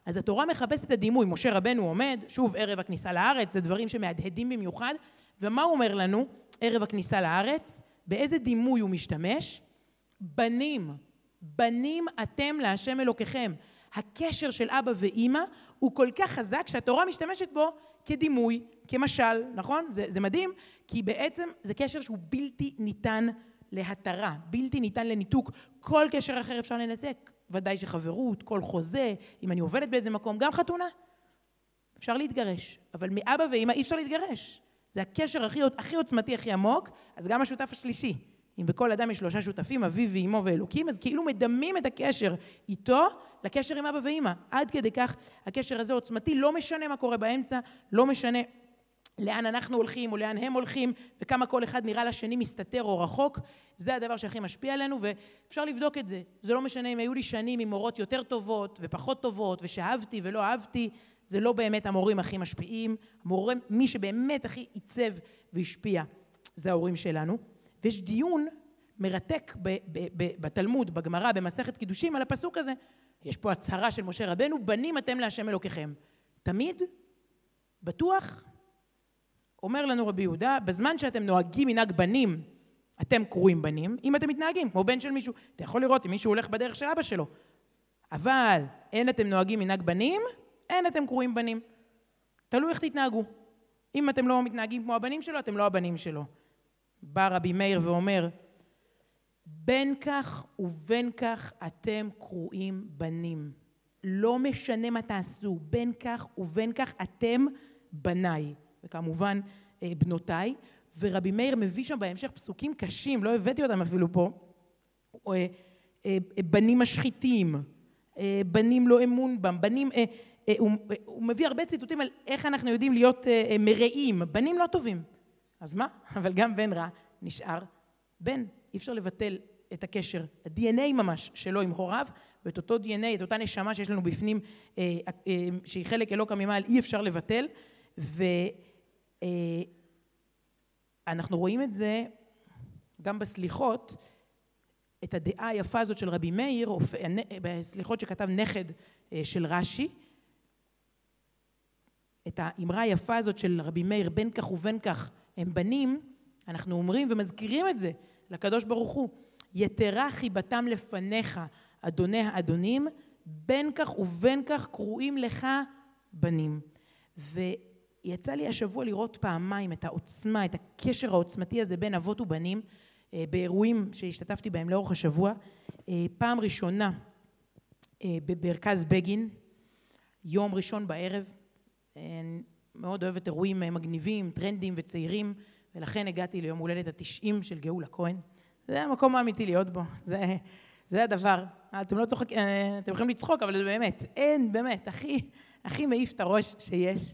אז התורה מחפשת את הדימוי. משה רבנו עומד, שוב, ערב הכניסה לארץ, זה דברים שמהדהדים במיוחד, ומה הוא אומר לנו? ערב הכניסה לארץ, באיזה דימוי הוא משתמש? בנים, בנים אתם להשם אלוקיכם. הקשר של אבא ואמא הוא כל כך חזק שהתורה משתמשת בו כדימוי, כמשל, נכון? זה, זה מדהים, כי בעצם זה קשר שהוא בלתי ניתן להתרה, בלתי ניתן לניתוק. כל קשר אחר אפשר לנתק, ודאי שחברות, כל חוזה, אם אני עובדת באיזה מקום, גם חתונה, אפשר להתגרש, אבל מאבא ואמא אי אפשר להתגרש. זה הקשר הכי, הכי עוצמתי, הכי עמוק, אז גם השותף השלישי. אם בכל אדם יש שלושה שותפים, אביו ואמו ואלוקים, אז כאילו מדמים את הקשר איתו לקשר עם אבא ואמא. עד כדי כך הקשר הזה עוצמתי, לא משנה מה קורה באמצע, לא משנה לאן אנחנו הולכים או לאן הם הולכים, וכמה כל אחד נראה לשני מסתתר או רחוק, זה הדבר שהכי משפיע עלינו, ואפשר לבדוק את זה. זה לא משנה אם היו לי שנים עם מורות יותר טובות ופחות טובות, ושאהבתי ולא אהבתי, זה לא באמת המורים הכי משפיעים. המורים, מי שבאמת הכי עיצב והשפיע, זה ההורים שלנו. ויש דיון מרתק ב- ב- ב- בתלמוד, בגמרא, במסכת קידושים, על הפסוק הזה. יש פה הצהרה של משה רבנו, בנים אתם להשם אלוקיכם. תמיד, בטוח, אומר לנו רבי יהודה, בזמן שאתם נוהגים מנהג בנים, אתם קרואים בנים, אם אתם מתנהגים כמו בן של מישהו. אתה יכול לראות אם מישהו הולך בדרך של אבא שלו. אבל אין אתם נוהגים מנהג בנים, אין אתם קרואים בנים. תלוי איך תתנהגו. אם אתם לא מתנהגים כמו הבנים שלו, אתם לא הבנים שלו. בא רבי מאיר ואומר, בין כך ובין כך אתם קרואים בנים. לא משנה מה תעשו, בין כך ובין כך אתם בניי. וכמובן בנותיי. ורבי מאיר מביא שם בהמשך פסוקים קשים, לא הבאתי אותם אפילו פה. בנים משחיתים, בנים לא אמון בם, בנים... הוא, הוא מביא הרבה ציטוטים על איך אנחנו יודעים להיות מרעים, בנים לא טובים. אז מה? אבל גם בן רע נשאר בן. אי אפשר לבטל את הקשר, ה-די אן איי ממש שלו עם הוריו, ואת אותו די אן איי, את אותה נשמה שיש לנו בפנים, שהיא חלק אלוקא ממעל, אי אפשר לבטל. ואנחנו רואים את זה גם בסליחות, את הדעה היפה הזאת של רבי מאיר, בסליחות שכתב נכד של רש"י, את האמרה היפה הזאת של רבי מאיר, בין כך ובין כך הם בנים, אנחנו אומרים ומזכירים את זה לקדוש ברוך הוא, יתרה חיבתם לפניך, אדוני האדונים, בין כך ובין כך קרואים לך בנים. ויצא לי השבוע לראות פעמיים את העוצמה, את הקשר העוצמתי הזה בין אבות ובנים, באירועים שהשתתפתי בהם לאורך השבוע. פעם ראשונה במרכז בגין, יום ראשון בערב, מאוד אוהבת אירועים מגניבים, טרנדים וצעירים, ולכן הגעתי ליום הולדת התשעים של גאולה כהן. זה המקום האמיתי להיות בו, זה, זה הדבר. אתם לא צוחק, אתם יכולים לצחוק, אבל זה באמת, אין, באמת, הכי, הכי מעיף את הראש שיש.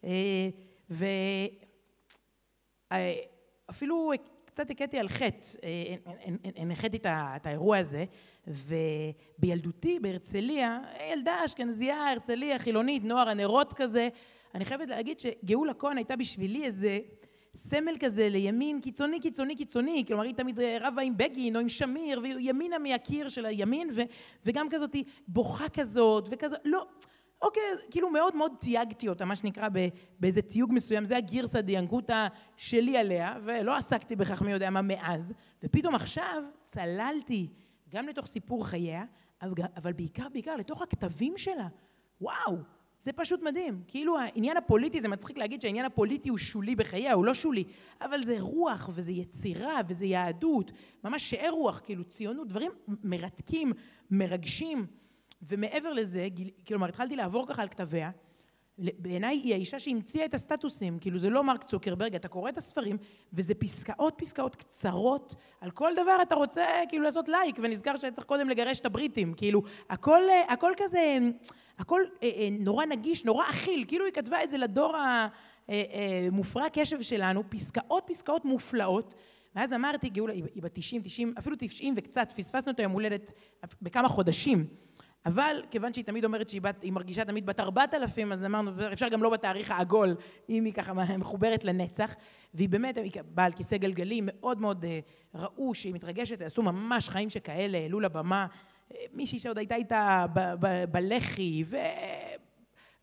ואפילו קצת הקטתי על חטא, הנחתי את האירוע הזה, ובילדותי בהרצליה, ילדה אשכנזייה, הרצליה, חילונית, נוער הנרות כזה, אני חייבת להגיד שגאולה כהן הייתה בשבילי איזה סמל כזה לימין קיצוני, קיצוני, קיצוני, כלומר היא תמיד רבה עם בגין או עם שמיר, וימינה מהקיר של הימין, ו, וגם כזאת בוכה כזאת, וכזאת, לא, אוקיי, כאילו מאוד מאוד תייגתי אותה, מה שנקרא באיזה תיוג מסוים, זה הגירסא דיאנקותא שלי עליה, ולא עסקתי בכך מי יודע מה מאז, ופתאום עכשיו צללתי גם לתוך סיפור חייה, אבל בעיקר, בעיקר לתוך הכתבים שלה. וואו, זה פשוט מדהים. כאילו העניין הפוליטי, זה מצחיק להגיד שהעניין הפוליטי הוא שולי בחייה, הוא לא שולי, אבל זה רוח וזה יצירה וזה יהדות, ממש שאר רוח, כאילו ציונות, דברים מרתקים, מרגשים, ומעבר לזה, כלומר, התחלתי לעבור ככה על כתביה, בעיניי היא האישה שהמציאה את הסטטוסים, כאילו זה לא מרק צוקרברג, אתה קורא את הספרים, וזה פסקאות, פסקאות קצרות, על כל דבר אתה רוצה כאילו לעשות לייק, ונזכר שצריך קודם לגרש את הבריטים, כאילו הכל, הכל כזה, הכל נורא נגיש, נורא אכיל, כאילו היא כתבה את זה לדור המופרע קשב שלנו, פסקאות, פסקאות מופלאות, ואז אמרתי, גאולה, היא ב-תשעים, תשעים, אפילו תשעים וקצת, פספסנו את היום הולדת בכמה חודשים, אבל כיוון שהיא תמיד אומרת שהיא בת, היא מרגישה תמיד בת ארבעת אלפים, אז אמרנו, אפשר גם לא בתאריך העגול, אם היא ככה מחוברת לנצח, והיא באמת, היא באה על כיסא גלגלים, מאוד מאוד ראו שהיא מתרגשת, עשו ממש חיים שכאלה, העלו לבמה, מישהי שעוד הייתה איתה בלחי,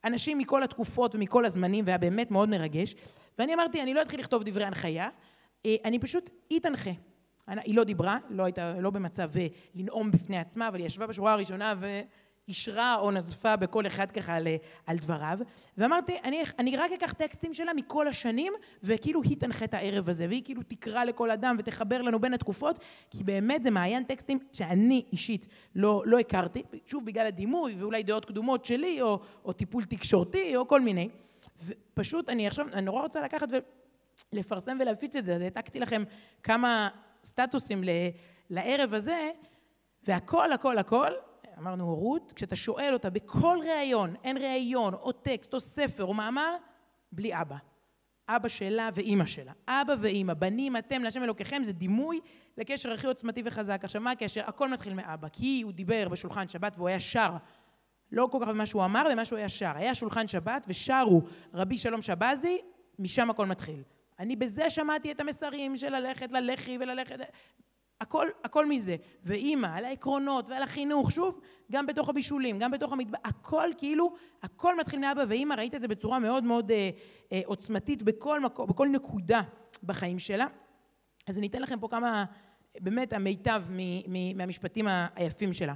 אנשים מכל התקופות ומכל הזמנים, והיה באמת מאוד מרגש. ואני אמרתי, אני לא אתחיל לכתוב דברי הנחיה, אני פשוט אתנחה. היא לא דיברה, לא הייתה, לא במצב לנאום בפני עצמה, אבל היא ישבה בשורה הראשונה ואישרה או נזפה בכל אחד ככה על, על דבריו. ואמרתי, אני, אני רק אקח טקסטים שלה מכל השנים, וכאילו היא תנחה את הערב הזה, והיא כאילו תקרא לכל אדם ותחבר לנו בין התקופות, כי באמת זה מעיין טקסטים שאני אישית לא, לא הכרתי, שוב בגלל הדימוי ואולי דעות קדומות שלי, או, או טיפול תקשורתי, או כל מיני. ופשוט אני עכשיו, אני נורא רוצה לקחת ולפרסם ולהפיץ את זה, אז העתקתי לכם כמה סטטוסים לערב הזה, והכל, הכל, הכל, אמרנו הורות, כשאתה שואל אותה בכל ראיון, אין ראיון, או טקסט, או ספר, או מאמר, בלי אבא. אבא שלה ואימא שלה. אבא ואימא, בנים אתם להשם אלוקיכם, זה דימוי לקשר הכי עוצמתי וחזק. עכשיו מה הקשר? הכל מתחיל מאבא, כי הוא דיבר בשולחן שבת והוא היה שר, לא כל כך במה שהוא אמר, במה שהוא היה שר. היה שולחן שבת ושרו רבי שלום שבזי, משם הכל מתחיל. אני בזה שמעתי את המסרים של ללכת ללחי וללכת, הכל, הכל מזה. ואימא, על העקרונות ועל החינוך, שוב, גם בתוך הבישולים, גם בתוך המטבח, הכל כאילו, הכל מתחיל מאבא ואימא, ראית את זה בצורה מאוד מאוד אה, אה, עוצמתית בכל מקום, בכל נקודה בחיים שלה. אז אני אתן לכם פה כמה, באמת המיטב מ, מ, מהמשפטים היפים שלה.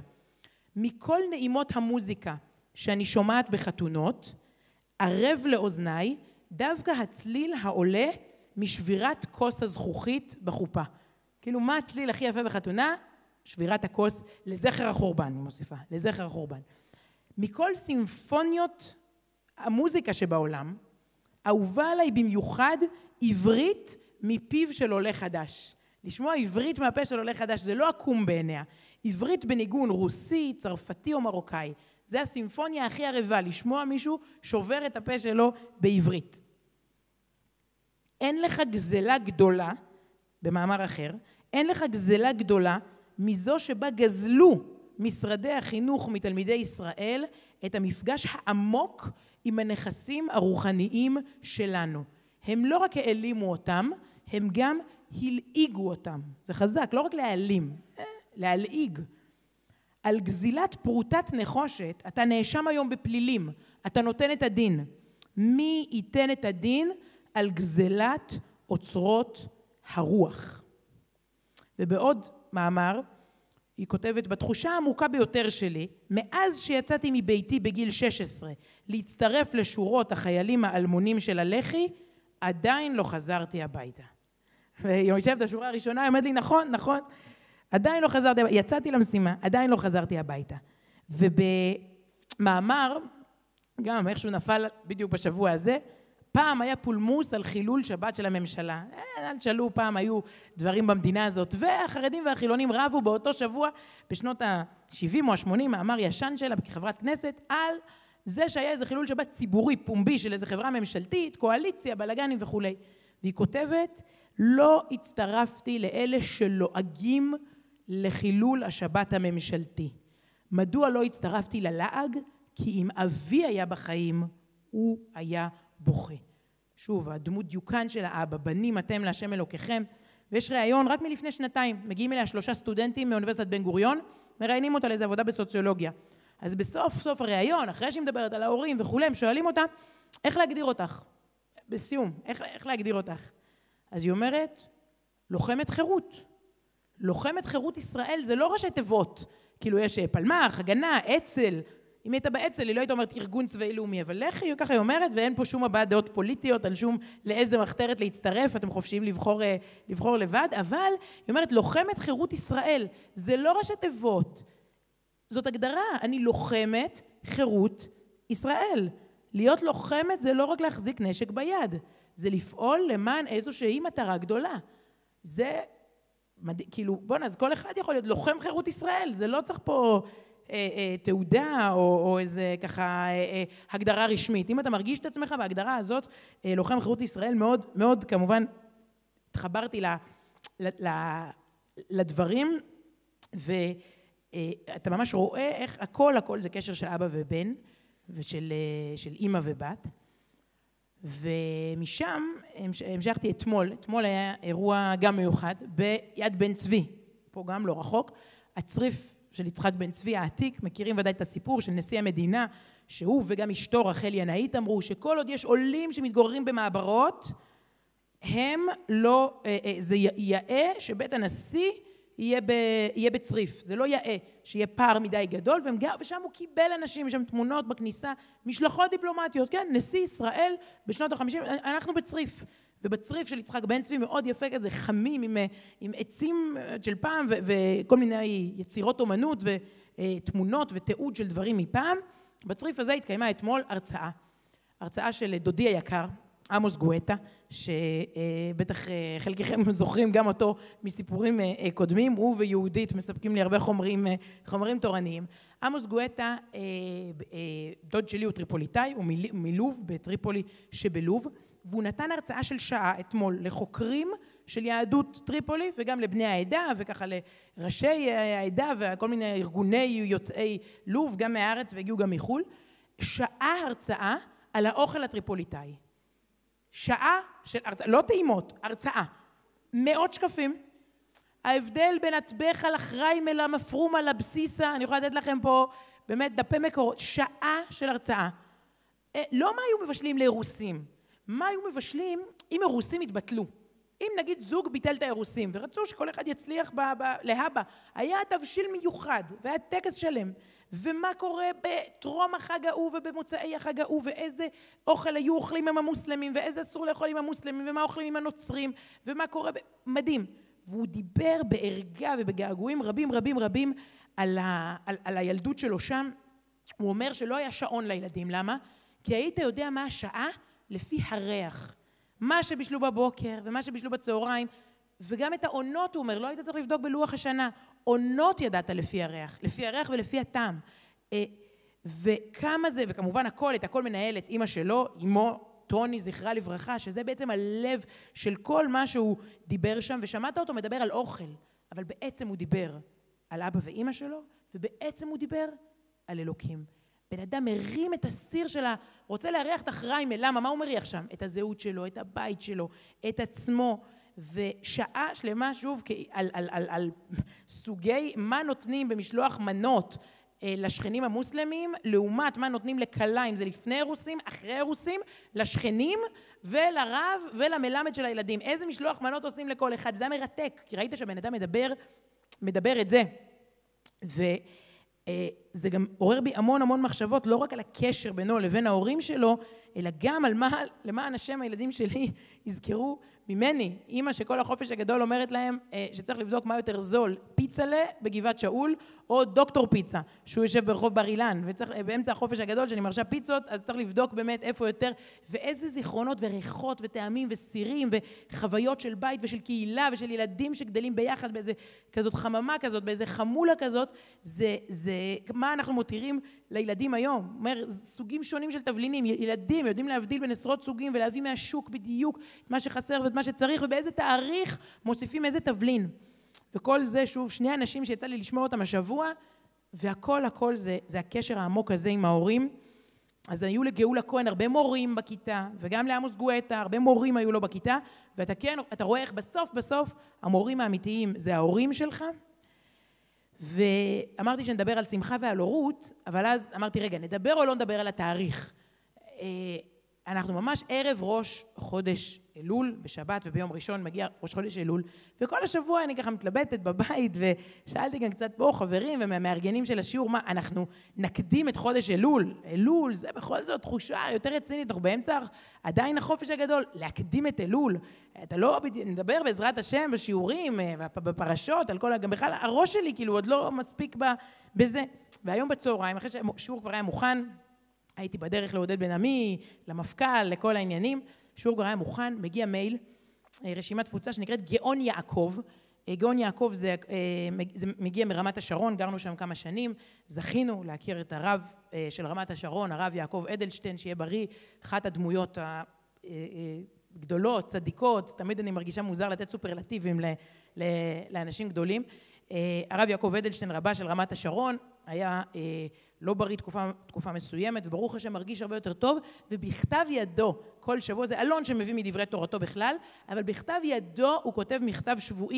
מכל נעימות המוזיקה שאני שומעת בחתונות, ערב לאוזניי, דווקא הצליל העולה משבירת כוס הזכוכית בחופה. כאילו, מה הצליל הכי יפה בחתונה? שבירת הכוס לזכר החורבן, אני מוסיפה, לזכר החורבן. מכל סימפוניות המוזיקה שבעולם, אהובה עליי במיוחד עברית מפיו של עולה חדש. לשמוע עברית מהפה של עולה חדש, זה לא עקום בעיניה. עברית בניגון רוסי, צרפתי או מרוקאי. זה הסימפוניה הכי ערבה, לשמוע מישהו שובר את הפה שלו בעברית. אין לך גזלה גדולה, במאמר אחר, אין לך גזלה גדולה מזו שבה גזלו משרדי החינוך מתלמידי ישראל את המפגש העמוק עם הנכסים הרוחניים שלנו. הם לא רק העלימו אותם, הם גם הלעיגו אותם. זה חזק, לא רק להעלים, להלעיג. על גזילת פרוטת נחושת, אתה נאשם היום בפלילים, אתה נותן את הדין. מי ייתן את הדין על גזלת אוצרות הרוח? ובעוד מאמר, היא כותבת, בתחושה העמוקה ביותר שלי, מאז שיצאתי מביתי בגיל שש עשרה, להצטרף לשורות החיילים האלמונים של הלח"י, עדיין לא חזרתי הביתה. והיא יושבת השורה הראשונה, היא אומרת לי, נכון, נכון, עדיין לא חזרתי הביתה, יצאתי למשימה, עדיין לא חזרתי הביתה. ובמאמר, גם איכשהו נפל בדיוק בשבוע הזה, פעם היה פולמוס על חילול שבת של הממשלה. אל תשאלו, פעם היו דברים במדינה הזאת, והחרדים והחילונים רבו באותו שבוע, בשנות ה-שבעים או ה-שמונים, מאמר ישן שלה כחברת כנסת, על זה שהיה איזה חילול שבת ציבורי, פומבי, של איזה חברה ממשלתית, קואליציה, בלגנים וכו'. והיא כותבת, לא הצטרפתי לאלה שלועגים לחילול השבת הממשלתי. מדוע לא הצטרפתי ללעג? כי אם אבי היה בחיים, הוא היה בוכה. שוב, הדמות דיוקן של האבא, בנים אתם להשם אלוקיכם, ויש ראיון רק מלפני שנתיים, מגיעים אליה שלושה סטודנטים מאוניברסיטת בן גוריון, מראיינים אותה לאיזו עבודה בסוציולוגיה. אז בסוף סוף הראיון, אחרי שהיא מדברת על ההורים וכולי, הם שואלים אותה, איך להגדיר אותך? בסיום, איך, איך להגדיר אותך? אז היא אומרת, לוחמת חירות. לוחמת חירות ישראל זה לא ראשי תיבות, כאילו יש פלמ"ח, הגנה, אצ"ל, אם הייתה באצ"ל, היא לא הייתה אומרת ארגון צבאי לאומי, אבל לכי, ככה היא אומרת, ואין פה שום הבעת דעות פוליטיות, על שום לאיזה מחתרת להצטרף, אתם חופשיים לבחור, לבחור לבד, אבל היא אומרת, לוחמת חירות ישראל, זה לא ראשי תיבות, זאת הגדרה, אני לוחמת חירות ישראל. להיות לוחמת זה לא רק להחזיק נשק ביד, זה לפעול למען איזושהי מטרה גדולה. זה, כאילו, בוא אז כל אחד יכול להיות לוחם חירות ישראל, זה לא צריך פה תעודה או, או איזה ככה הגדרה רשמית. אם אתה מרגיש את עצמך בהגדרה הזאת, לוחם חירות ישראל, מאוד, מאוד כמובן התחברתי ל, ל, לדברים, ואתה ממש רואה איך הכל, הכל זה קשר של אבא ובן, ושל של אימא ובת. ומשם המשכתי אתמול, אתמול היה אירוע גם מיוחד, ביד בן צבי, פה גם לא רחוק, הצריף של יצחק בן צבי העתיק, מכירים ודאי את הסיפור של נשיא המדינה, שהוא וגם אשתו רחל ינאית אמרו שכל עוד יש עולים שמתגוררים במעברות, הם לא, זה יאה שבית הנשיא יהיה, ב, יהיה בצריף, זה לא יאה שיהיה פער מדי גדול, והם גר, ושם הוא קיבל אנשים, שם תמונות בכניסה, משלחות דיפלומטיות, כן, נשיא ישראל בשנות ה-חמישים, אנחנו בצריף, ובצריף של יצחק בן צבי מאוד יפה כזה, חמים עם, עם עצים של פעם, ו, וכל מיני יצירות אומנות, ותמונות ותיעוד של דברים מפעם. בצריף הזה התקיימה אתמול הרצאה, הרצאה של דודי היקר, עמוס גואטה, שבטח חלקכם זוכרים גם אותו מסיפורים קודמים, הוא ויהודית מספקים לי הרבה חומרים, חומרים תורניים. עמוס גואטה, דוד שלי הוא טריפוליטאי, הוא מלוב, בטריפולי שבלוב, והוא נתן הרצאה של שעה אתמול לחוקרים של יהדות טריפולי, וגם לבני העדה, וככה לראשי העדה, וכל מיני ארגוני יוצאי לוב, גם מהארץ והגיעו גם מחול, שעה הרצאה על האוכל הטריפוליטאי. שעה של הרצאה, לא טעימות, הרצאה. מאות שקפים. ההבדל בין הטבחה לחריימה למפרומה לבסיסה, אני יכולה לתת לכם פה באמת דפי מקורות, שעה של הרצאה. לא מה היו מבשלים לאירוסים, מה היו מבשלים אם אירוסים התבטלו. אם נגיד זוג ביטל את האירוסים ורצו שכל אחד יצליח להבא, היה תבשיל מיוחד והיה טקס שלם. ומה קורה בטרום החג ההוא ובמוצאי החג ההוא, ואיזה אוכל היו אוכלים עם המוסלמים, ואיזה אסור לאכול עם המוסלמים, ומה אוכלים עם הנוצרים, ומה קורה, ב... מדהים. והוא דיבר בערגה ובגעגועים רבים רבים רבים על, ה... על... על הילדות שלו שם. הוא אומר שלא היה שעון לילדים, למה? כי היית יודע מה השעה לפי הריח. מה שבישלו בבוקר ומה שבישלו בצהריים, וגם את העונות, הוא אומר, לא היית צריך לבדוק בלוח השנה, עונות ידעת לפי הריח, לפי הריח ולפי הטעם. וכמה זה, וכמובן הכל, את הכל מנהלת אמא שלו, אמו טוני, זכרה לברכה, שזה בעצם הלב של כל מה שהוא דיבר שם, ושמעת אותו מדבר על אוכל, אבל בעצם הוא דיבר על אבא ואמא שלו, ובעצם הוא דיבר על אלוקים. בן אדם מרים את הסיר שלה, רוצה להריח את החריימה, למה? מה הוא מריח שם? את הזהות שלו, את הבית שלו, את עצמו, ושעה שלמה שוב על, על, על, על סוגי מה נותנים במשלוח מנות לשכנים המוסלמים, לעומת מה נותנים לקלה, אם זה לפני אירוסים, אחרי אירוסים, לשכנים ולרב ולמלמד של הילדים. איזה משלוח מנות עושים לכל אחד? זה היה מרתק, כי ראית שבן אדם מדבר, מדבר את זה. וזה גם עורר בי המון המון מחשבות, לא רק על הקשר בינו לבין ההורים שלו, אלא גם על מה, למען השם הילדים שלי יזכרו ממני, אמא שכל החופש הגדול אומרת להם שצריך לבדוק מה יותר זול, פיצלה בגבעת שאול או דוקטור פיצה, שהוא יושב ברחוב בר אילן, ובאמצע החופש הגדול שאני מרשה פיצות, אז צריך לבדוק באמת איפה יותר, ואיזה זיכרונות וריחות וטעמים וסירים וחוויות של בית ושל קהילה ושל ילדים שגדלים ביחד באיזה כזאת חממה כזאת, באיזה חמולה כזאת, זה, זה מה אנחנו מותירים לילדים היום. אומר, סוגים שונים של תבלינים, ילדים יודעים להבדיל בין עשרות סוגים ולהביא מהשוק בדיוק את מה שחסר ואת מה שצריך, ובאיזה תאריך מוסיפים איזה תבלין. וכל זה, שוב, שני אנשים שיצא לי לשמוע אותם השבוע, והכל, הכל זה, זה הקשר העמוק הזה עם ההורים. אז היו לגאולה כהן הרבה מורים בכיתה, וגם לעמוס גואטה, הרבה מורים היו לו בכיתה, ואתה כן, אתה רואה איך בסוף, בסוף, המורים האמיתיים זה ההורים שלך. ואמרתי שנדבר על שמחה ועל הורות, אבל אז אמרתי, רגע, נדבר או לא נדבר על התאריך? אנחנו ממש ערב ראש חודש אלול, בשבת וביום ראשון מגיע ראש חודש אלול, וכל השבוע אני ככה מתלבטת בבית, ושאלתי גם קצת פה חברים ומהמארגנים של השיעור, מה, אנחנו נקדים את חודש אלול? אלול, זה בכל זאת תחושה יותר רצינית, אנחנו באמצע עדיין החופש הגדול, להקדים את אלול. אתה לא נדבר בעזרת השם בשיעורים, בפרשות, על כל, גם בכלל הראש שלי כאילו עוד לא מספיק בזה. והיום בצהריים, אחרי שהשיעור כבר היה מוכן, הייתי בדרך לעודד בן עמי, למפכ"ל, לכל העניינים, שיעור כבר היה מוכן, מגיע מייל, רשימת תפוצה שנקראת גאון יעקב. גאון יעקב זה, זה מגיע מרמת השרון, גרנו שם כמה שנים, זכינו להכיר את הרב של רמת השרון, הרב יעקב אדלשטיין, שיהיה בריא, אחת הדמויות הגדולות, צדיקות, תמיד אני מרגישה מוזר לתת סופרלטיבים לאנשים גדולים. הרב יעקב אדלשטיין, רבה של רמת השרון, היה לא בריא תקופה, תקופה מסוימת, וברוך השם מרגיש הרבה יותר טוב, ובכתב ידו, כל שבוע, זה אלון שמביא מדברי תורתו בכלל, אבל בכתב ידו הוא כותב מכתב שבועי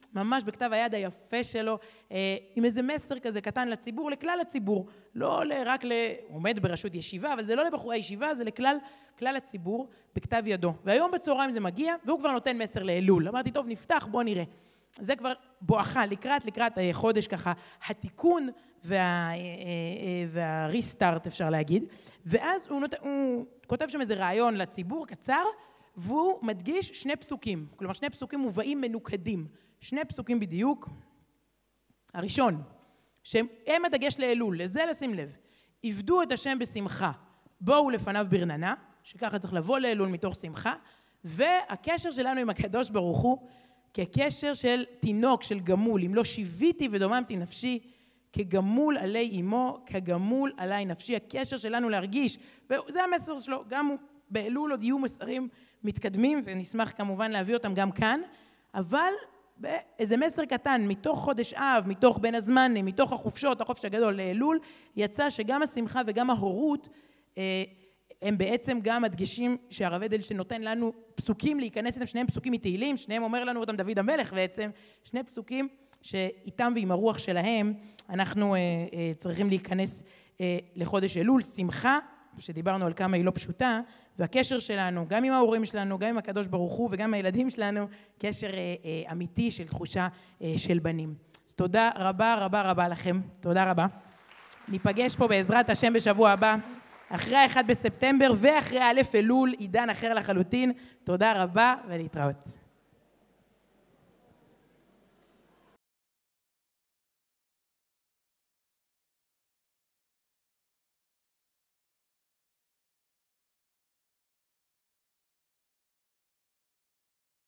ממש בכתב היד היפה שלו, עם איזה מסר כזה קטן לציבור, לכלל הציבור, לא רק ל... הוא עומד בראשות ישיבה, אבל זה לא לבחורי הישיבה, זה לכלל כלל הציבור בכתב ידו. והיום בצהריים זה מגיע, והוא כבר נותן מסר לאלול. אמרתי, טוב, נפתח, בוא נראה. זה כבר בואכה, לקראת, לקראת חודש ככה, התיקון וה... והריסטארט, אפשר להגיד. ואז הוא, נות... הוא כותב שם איזה רעיון לציבור קצר, והוא מדגיש שני פסוקים. כלומר, שני פסוקים מובאים מנוקדים. שני פסוקים בדיוק. הראשון, שהם הדגש לאלול, לזה לשים לב. עבדו את השם בשמחה, בואו לפניו ברננה, שככה צריך לבוא לאלול מתוך שמחה, והקשר שלנו עם הקדוש ברוך הוא, כקשר של תינוק, של גמול, אם לא שיוויתי ודוממתי נפשי, כגמול עלי אמו, כגמול עלי נפשי, הקשר שלנו להרגיש, וזה המסר שלו, גם באלול עוד יהיו מסרים מתקדמים, ונשמח כמובן להביא אותם גם כאן, אבל באיזה מסר קטן, מתוך חודש אב, מתוך בין הזמנים, מתוך החופשות, החופש הגדול לאלול, יצא שגם השמחה וגם ההורות, הם בעצם גם הדגשים שהרב אדלשטיין נותן לנו פסוקים להיכנס איתם, שניהם פסוקים מתהילים, שניהם אומר לנו אותם דוד המלך בעצם, שני פסוקים שאיתם ועם הרוח שלהם אנחנו צריכים להיכנס לחודש אלול, שמחה, שדיברנו על כמה היא לא פשוטה, והקשר שלנו, גם עם ההורים שלנו, גם עם הקדוש ברוך הוא וגם עם הילדים שלנו, קשר אמיתי של תחושה של בנים. אז תודה רבה רבה רבה לכם, תודה רבה. ניפגש פה בעזרת השם בשבוע הבא, אחרי האחד בספטמבר ואחרי א' אלול, עידן אחר לחלוטין. תודה רבה ולהתראות.